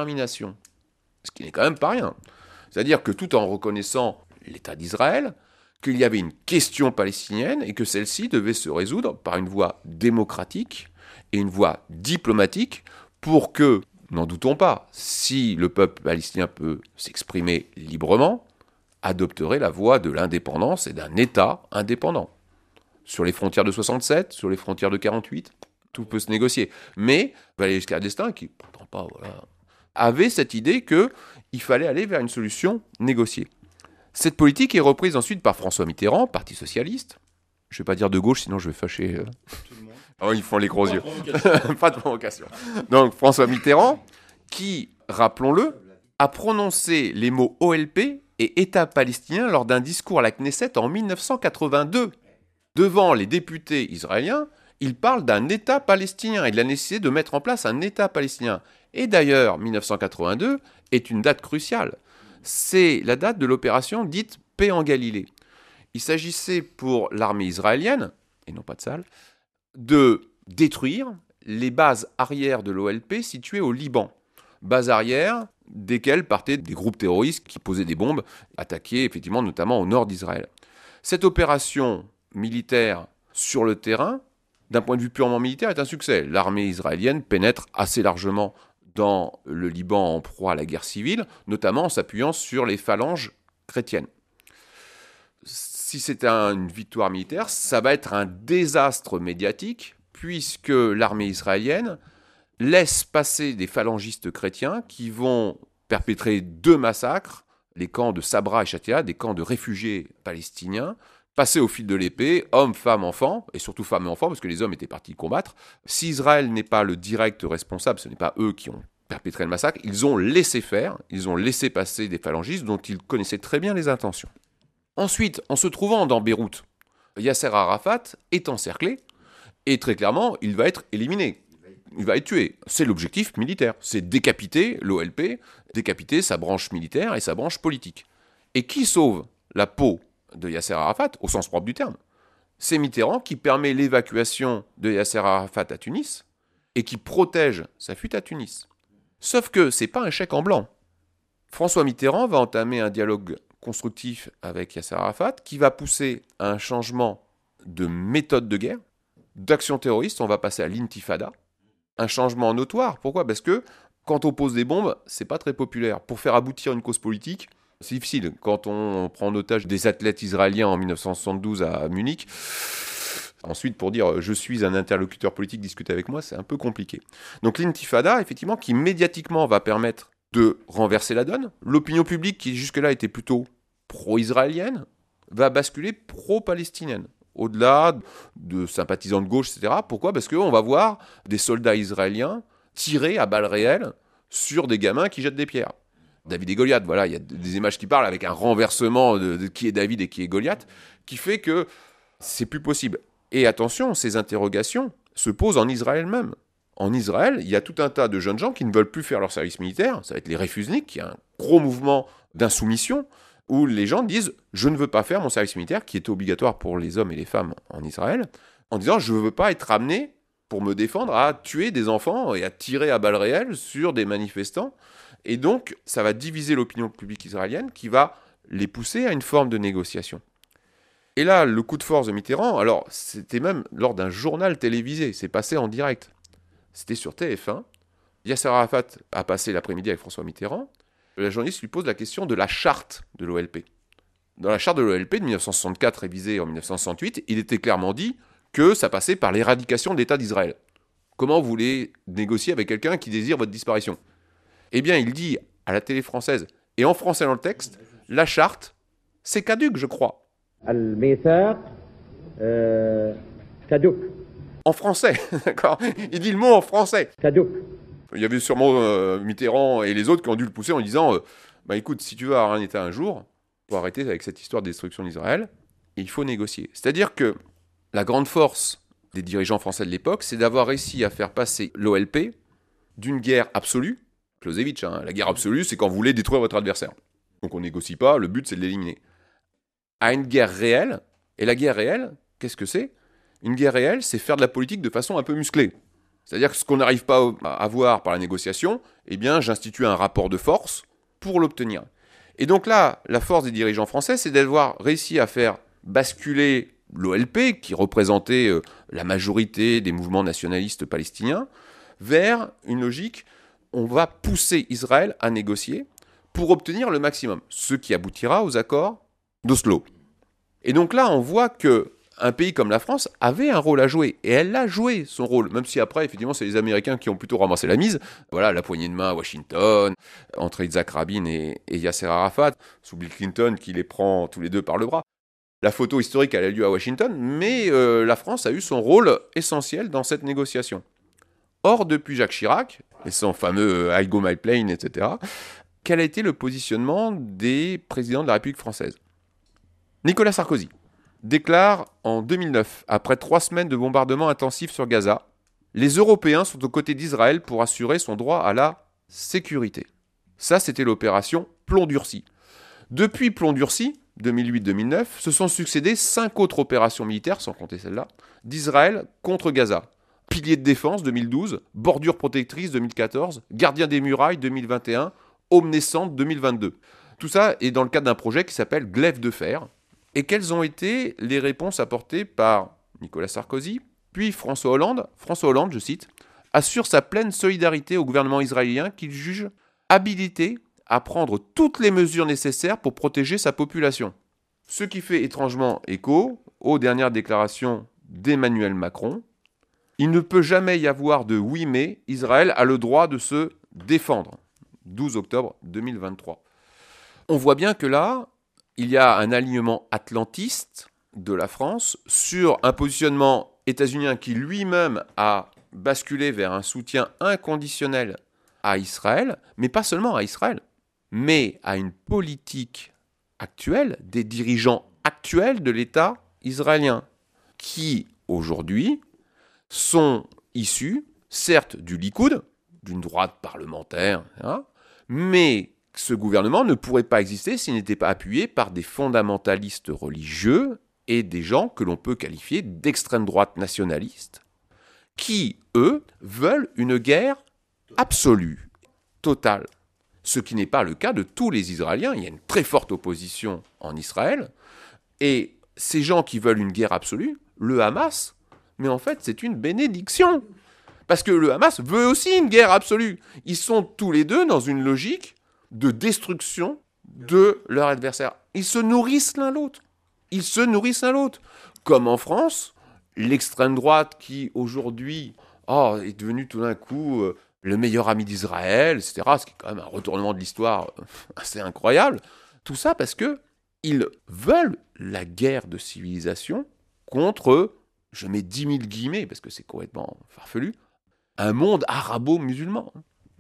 Ce qui n'est quand même pas rien. C'est-à-dire que tout en reconnaissant l'État d'Israël, qu'il y avait une question palestinienne et que celle-ci devait se résoudre par une voie démocratique et une voie diplomatique pour que, n'en doutons pas, si le peuple palestinien peut s'exprimer librement, adopterait la voie de l'indépendance et d'un État indépendant. Sur les frontières de 67, sur les frontières de 48, tout peut se négocier. Mais Valéry Giscard d'Estaing, qui pourtant pas, avait cette idée qu'il fallait aller vers une solution négociée. Cette politique est reprise ensuite par François Mitterrand, Parti socialiste. Je ne vais pas dire de gauche, sinon je vais fâcher. Tout le monde. Oh, ils font les gros yeux. Pas de provocation. Donc François Mitterrand, qui, rappelons-le, a prononcé les mots OLP et État palestinien lors d'un discours à la Knesset en 1982. Devant les députés israéliens, il parle d'un État palestinien et de la nécessité de mettre en place un État palestinien. Et d'ailleurs, 1982 est une date cruciale. C'est la date de l'opération dite Paix en Galilée. Il s'agissait pour l'armée israélienne, et non pas de Tsahal, de détruire les bases arrières de l'OLP situées au Liban. Bases arrières desquelles partaient des groupes terroristes qui posaient des bombes, attaquaient effectivement notamment au nord d'Israël. Cette opération militaire sur le terrain, d'un point de vue purement militaire, est un succès. L'armée israélienne pénètre assez largement dans le Liban en proie à la guerre civile, notamment en s'appuyant sur les phalanges chrétiennes. Si c'est une victoire militaire, ça va être un désastre médiatique, puisque l'armée israélienne laisse passer des phalangistes chrétiens qui vont perpétrer 2 massacres, les camps de Sabra et Shatila, des camps de réfugiés palestiniens, passer au fil de l'épée, hommes, femmes, enfants, et surtout femmes et enfants, parce que les hommes étaient partis combattre. Si Israël n'est pas le direct responsable, ce n'est pas eux qui ont perpétré le massacre, ils ont laissé faire, ils ont laissé passer des phalangistes dont ils connaissaient très bien les intentions. Ensuite, en se trouvant dans Beyrouth, Yasser Arafat est encerclé, et très clairement, il va être éliminé. Il va être tué. C'est l'objectif militaire. C'est décapiter l'OLP, décapiter sa branche militaire et sa branche politique. Et qui sauve la peau de Yasser Arafat, au sens propre du terme? C'est Mitterrand qui permet l'évacuation de Yasser Arafat à Tunis et qui protège sa fuite à Tunis. Sauf que c'est pas un chèque en blanc. François Mitterrand va entamer un dialogue constructif avec Yasser Arafat qui va pousser à un changement de méthode de guerre, d'action terroriste, on va passer à l'intifada. Un changement notoire. Pourquoi ? Parce que quand on pose des bombes, c'est pas très populaire. Pour faire aboutir une cause politique, c'est difficile. Quand on prend en otage des athlètes israéliens en 1972 à Munich, ensuite pour dire je suis un interlocuteur politique, discutez avec moi, c'est un peu compliqué. Donc l'intifada, effectivement, qui médiatiquement va permettre de renverser la donne. L'opinion publique, qui jusque-là était plutôt pro-israélienne, va basculer pro-palestinienne. Au-delà de sympathisants de gauche, etc. Pourquoi ? Parce qu'on va voir des soldats israéliens tirer à balles réelles sur des gamins qui jettent des pierres. David et Goliath, voilà, il y a des images qui parlent avec un renversement de qui est David et qui est Goliath, qui fait que c'est plus possible. Et attention, ces interrogations se posent en Israël même. En Israël, il y a tout un tas de jeunes gens qui ne veulent plus faire leur service militaire. Ça va être les réfusniks, qui est un gros mouvement d'insoumission, où les gens disent « je ne veux pas faire mon service militaire », qui est obligatoire pour les hommes et les femmes en Israël, en disant « je ne veux pas être amené, pour me défendre, à tuer des enfants et à tirer à balles réelles sur des manifestants ». Et donc, ça va diviser l'opinion publique israélienne, qui va les pousser à une forme de négociation. Et là, le coup de force de Mitterrand, alors c'était même lors d'un journal télévisé, c'est passé en direct. C'était sur TF1. Yasser Arafat a passé l'après-midi avec François Mitterrand. La journaliste lui pose la question de la charte de l'OLP. Dans la charte de l'OLP de 1964, révisée en 1968, il était clairement dit que ça passait par l'éradication de l'État d'Israël. Comment vous voulez négocier avec quelqu'un qui désire votre disparition ? Eh bien, il dit à la télé française, et en français dans le texte, la charte, c'est caduc, je crois. caduc. En français, d'accord ? Il dit le mot en français. Caduc. Il y avait sûrement Mitterrand et les autres qui ont dû le pousser en disant bah écoute, si tu veux avoir un État un jour, il faut arrêter avec cette histoire de destruction d'Israël, et il faut négocier. C'est-à-dire que la grande force des dirigeants français de l'époque, c'est d'avoir réussi à faire passer l'OLP d'une guerre absolue, Clausewitz, la guerre absolue, c'est quand vous voulez détruire votre adversaire. Donc on négocie pas, le but c'est de l'éliminer. À une guerre réelle, et la guerre réelle, qu'est-ce que c'est ? Une guerre réelle, c'est faire de la politique de façon un peu musclée. C'est-à-dire que ce qu'on n'arrive pas à avoir par la négociation, eh bien j'institue un rapport de force pour l'obtenir. Et donc là, la force des dirigeants français, c'est d'avoir réussi à faire basculer l'OLP, qui représentait la majorité des mouvements nationalistes palestiniens, vers une logique, on va pousser Israël à négocier pour obtenir le maximum, ce qui aboutira aux accords d'Oslo. Et donc là, on voit que un pays comme la France avait un rôle à jouer, et elle a joué son rôle, même si après, effectivement, c'est les Américains qui ont plutôt ramassé la mise. Voilà, la poignée de main à Washington, entre Yitzhak Rabin et Yasser Arafat, sous Bill Clinton qui les prend tous les deux par le bras. La photo historique, elle a lieu à Washington, mais la France a eu son rôle essentiel dans cette négociation. Or, depuis Jacques Chirac, et son fameux I Go My Plane, etc., quel a été le positionnement des présidents de la République française ? Nicolas Sarkozy déclare en 2009, après 3 semaines de bombardements intensifs sur Gaza, « Les Européens sont aux côtés d'Israël pour assurer son droit à la sécurité ». Ça, c'était l'opération Plomb durci. Depuis Plomb durci, 2008-2009, se sont succédées 5 autres opérations militaires, sans compter celle-là, d'Israël contre Gaza. Pilier de défense 2012, bordure protectrice 2014, gardien des murailles 2021, Homme naissante 2022. Tout ça est dans le cadre d'un projet qui s'appelle Glaive de fer. Et quelles ont été les réponses apportées par Nicolas Sarkozy, puis François Hollande ? François Hollande, je cite, « assure sa pleine solidarité au gouvernement israélien qu'il juge habilité à prendre toutes les mesures nécessaires pour protéger sa population. » Ce qui fait étrangement écho aux dernières déclarations d'Emmanuel Macron. Il ne peut jamais y avoir de oui mais, Israël a le droit de se défendre. 12 octobre 2023. On voit bien que là, il y a un alignement atlantiste de la France sur un positionnement états-unien qui lui-même a basculé vers un soutien inconditionnel à Israël, mais pas seulement à Israël, mais à une politique actuelle des dirigeants actuels de l'État israélien, qui aujourd'hui sont issus, certes, du Likoud, d'une droite parlementaire, hein, mais ce gouvernement ne pourrait pas exister s'il n'était pas appuyé par des fondamentalistes religieux et des gens que l'on peut qualifier d'extrême droite nationalistes, qui, eux, veulent une guerre absolue, totale. Ce qui n'est pas le cas de tous les Israéliens. Il y a une très forte opposition en Israël. Et ces gens qui veulent une guerre absolue, le Hamas, mais en fait, c'est une bénédiction. Parce que le Hamas veut aussi une guerre absolue. Ils sont tous les deux dans une logique de destruction de leur adversaire. Ils se nourrissent l'un l'autre. Ils se nourrissent l'un l'autre. Comme en France, l'extrême droite qui, aujourd'hui, est devenue tout d'un coup le meilleur ami d'Israël, etc., ce qui est quand même un retournement de l'histoire assez incroyable. Tout ça parce qu'ils veulent la guerre de civilisation contre, je mets 10 000 guillemets, parce que c'est complètement farfelu, un monde arabo-musulman.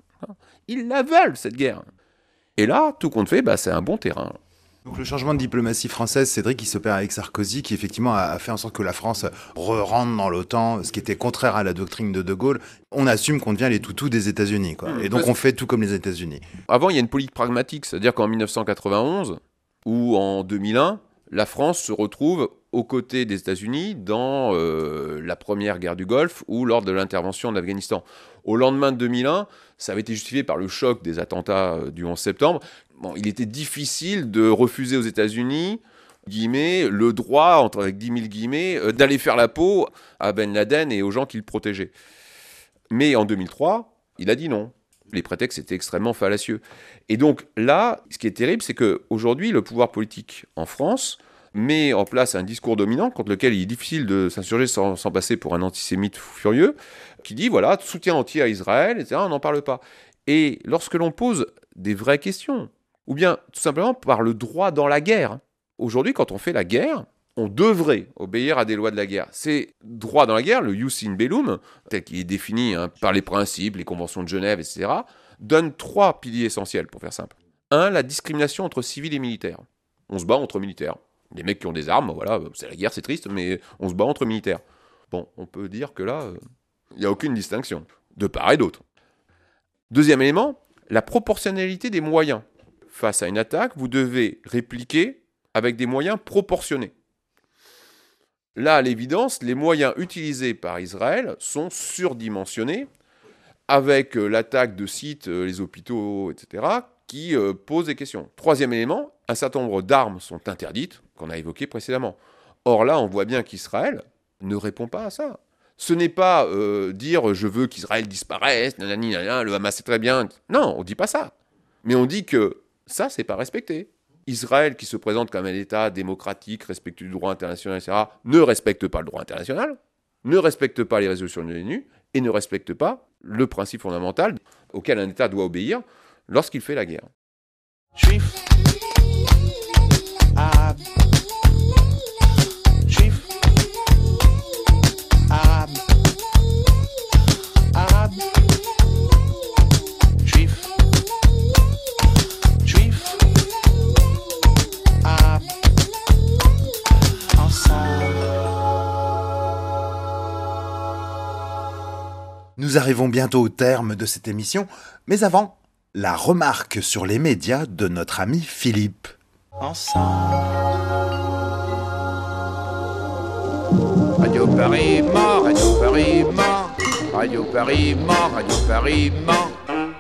Ils la veulent, cette guerre. Et là, tout compte fait, c'est un bon terrain. Donc le changement de diplomatie française, Cédric, il s'opère avec Sarkozy, qui effectivement a fait en sorte que la France rentre dans l'OTAN, ce qui était contraire à la doctrine de De Gaulle. On assume qu'on devient les toutous des États-Unis, quoi. Et donc on fait tout comme les États-Unis. Avant, il y a une politique pragmatique, c'est-à-dire qu'en 1991 ou en 2001, la France se retrouve aux côtés des États-Unis dans la première guerre du Golfe ou lors de l'intervention en Afghanistan. Au lendemain de 2001, ça avait été justifié par le choc des attentats du 11 septembre. Bon, il était difficile de refuser aux États-Unis, guillemets, le droit, avec 10 000 guillemets, d'aller faire la peau à Ben Laden et aux gens qu'il protégeait. Mais en 2003, il a dit non. Les prétextes étaient extrêmement fallacieux. Et donc là, ce qui est terrible, c'est qu'aujourd'hui, le pouvoir politique en France met en place un discours dominant contre lequel il est difficile de s'insurger sans passer pour un antisémite furieux, qui dit, voilà, soutien entier à Israël, etc., on n'en parle pas. Et lorsque l'on pose des vraies questions, ou bien tout simplement par le droit dans la guerre, aujourd'hui, quand on fait la guerre, on devrait obéir à des lois de la guerre. Ces droits dans la guerre, le jus in bellum, tel qu'il est défini par les principes, les conventions de Genève, etc., donne 3 piliers essentiels, pour faire simple. 1, la discrimination entre civils et militaires. On se bat entre militaires. Des mecs qui ont des armes, voilà, c'est la guerre, c'est triste, mais on se bat entre militaires. Bon, on peut dire que là, il n'y a aucune distinction, de part et d'autre. Deuxième élément, la proportionnalité des moyens. Face à une attaque, vous devez répliquer avec des moyens proportionnés. Là, à l'évidence, les moyens utilisés par Israël sont surdimensionnés, avec l'attaque de sites, les hôpitaux, etc., qui posent des questions. Troisième élément, un certain nombre d'armes sont interdites, qu'on a évoquées précédemment. Or là, on voit bien qu'Israël ne répond pas à ça. Ce n'est pas dire « je veux qu'Israël disparaisse, nanani, nanana, le Hamas c'est très bien ». Non, on ne dit pas ça. Mais on dit que ça, c'est pas respecté. Israël, qui se présente comme un État démocratique, respectueux du droit international, etc., ne respecte pas le droit international, ne respecte pas les résolutions de l'ONU et ne respecte pas le principe fondamental auquel un État doit obéir lorsqu'il fait la guerre. Juif. Arabe. Juif. Arabe. Arabe. Juif. Juif. Arabe. Ensemble. Nous arrivons bientôt au terme de cette émission, mais avant, la remarque sur les médias de notre ami Philippe. Ensemble. Radio Paris mort, Radio Paris mort, Radio Paris mort, Radio Paris mort.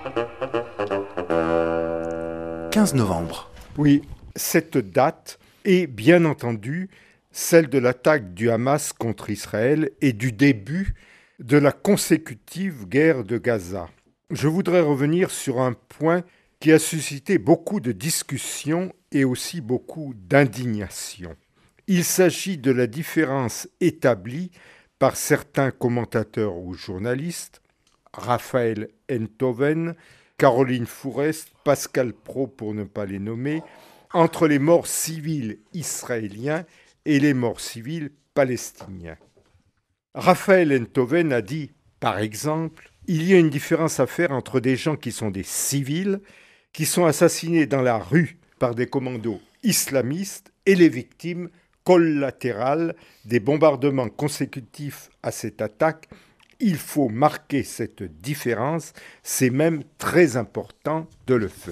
15 novembre. Oui, cette date est bien entendu celle de l'attaque du Hamas contre Israël et du début de la consécutive guerre de Gaza. Je voudrais revenir sur un point qui a suscité beaucoup de discussions et aussi beaucoup d'indignation. Il s'agit de la différence établie par certains commentateurs ou journalistes, Raphaël Enthoven, Caroline Fourest, Pascal Praud pour ne pas les nommer, entre les morts civils israéliens et les morts civils palestiniens. Raphaël Enthoven a dit, par exemple, « Il y a une différence à faire entre des gens qui sont des civils, qui sont assassinés dans la rue par des commandos islamistes et les victimes collatérales des bombardements consécutifs à cette attaque. Il faut marquer cette différence, c'est même très important de le faire. »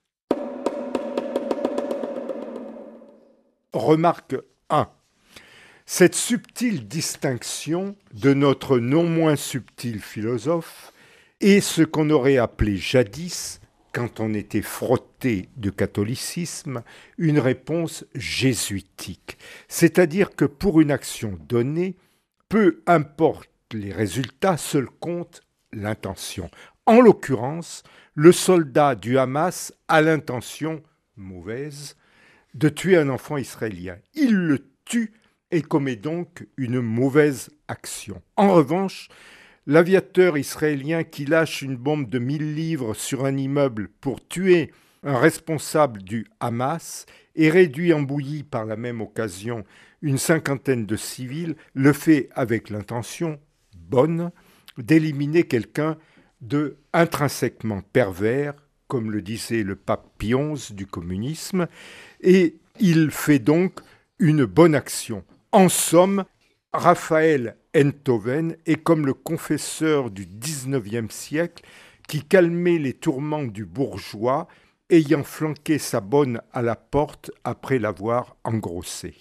Remarque 1. Cette subtile distinction de notre non moins subtil philosophe est ce qu'on aurait appelé jadis, quand on était frotté de catholicisme, une réponse jésuitique. C'est-à-dire que pour une action donnée, peu importe les résultats, seul compte l'intention. En l'occurrence, le soldat du Hamas a l'intention mauvaise de tuer un enfant israélien. Il le tue et commet donc une mauvaise action. En revanche, l'aviateur israélien qui lâche une bombe de 1000 livres sur un immeuble pour tuer un responsable du Hamas et réduit en bouillie par la même occasion une cinquantaine de civils, le fait avec l'intention bonne d'éliminer quelqu'un de intrinsèquement pervers, comme le disait le pape Pie XI du communisme, et il fait donc une bonne action. En somme, Raphaël Enthoven est comme le confesseur du XIXe siècle qui calmait les tourments du bourgeois, ayant flanqué sa bonne à la porte après l'avoir engrossé.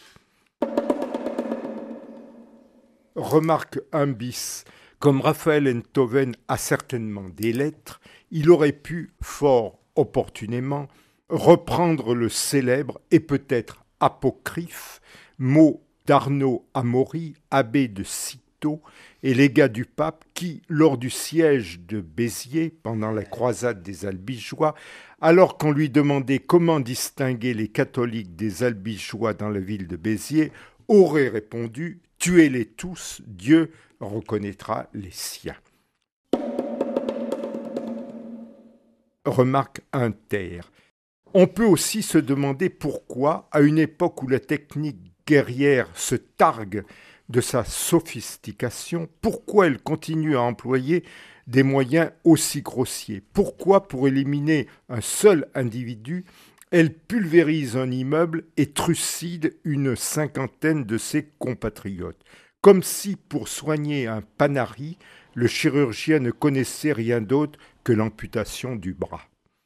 Remarque 1 bis. Comme Raphaël Enthoven a certainement des lettres, il aurait pu, fort opportunément, reprendre le célèbre et peut-être apocryphe mot d'Arnaud Amaury, abbé de Cîteaux et légat du pape qui, lors du siège de Béziers, pendant la croisade des Albigeois, alors qu'on lui demandait comment distinguer les catholiques des Albigeois dans la ville de Béziers, aurait répondu « Tuez-les tous, Dieu reconnaîtra les siens ». Remarque inter. On peut aussi se demander pourquoi, à une époque où la technique guerrière se targue de sa sophistication, pourquoi elle continue à employer des moyens aussi grossiers. Pourquoi, pour éliminer un seul individu, elle pulvérise un immeuble et trucide une cinquantaine de ses compatriotes. Comme si, pour soigner un panari, le chirurgien ne connaissait rien d'autre que l'amputation du bras.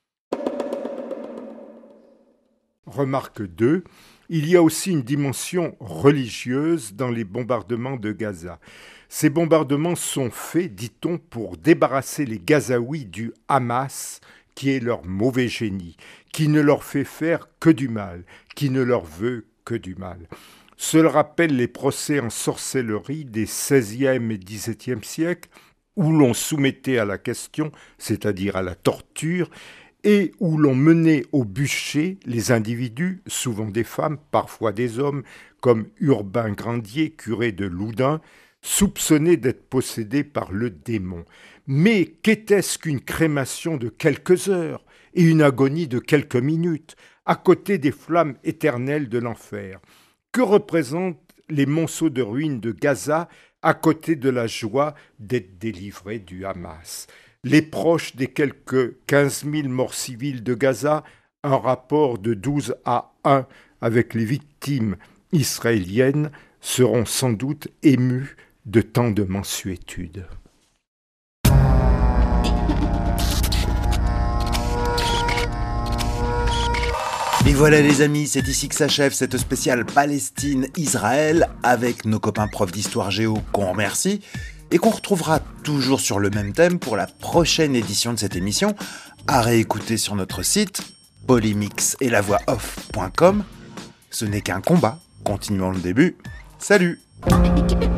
Remarque 2. Il y a aussi une dimension religieuse dans les bombardements de Gaza. Ces bombardements sont faits, dit-on, pour débarrasser les Gazaouis du Hamas, qui est leur mauvais génie, qui ne leur fait faire que du mal, qui ne leur veut que du mal. Cela rappelle les procès en sorcellerie des XVIe et XVIIe siècles, où l'on soumettait à la question, c'est-à-dire à la torture, et où l'on menait au bûcher les individus, souvent des femmes, parfois des hommes, comme Urbain Grandier, curé de Loudun, soupçonnés d'être possédés par le démon. Mais qu'était-ce qu'une crémation de quelques heures et une agonie de quelques minutes, à côté des flammes éternelles de l'enfer? Que représentent les monceaux de ruines de Gaza à côté de la joie d'être délivrés du Hamas? Les proches des quelques 15 000 morts civils de Gaza, un rapport de 12 à 1 avec les victimes israéliennes, seront sans doute émus de tant de mansuétude. Et voilà les amis, c'est ici que s'achève cette spéciale Palestine-Israël avec nos copains profs d'histoire géo qu'on remercie et qu'on retrouvera toujours sur le même thème pour la prochaine édition de cette émission, à réécouter sur notre site polymix et la voix off.com. Ce n'est qu'un combat, continuons le début. Salut!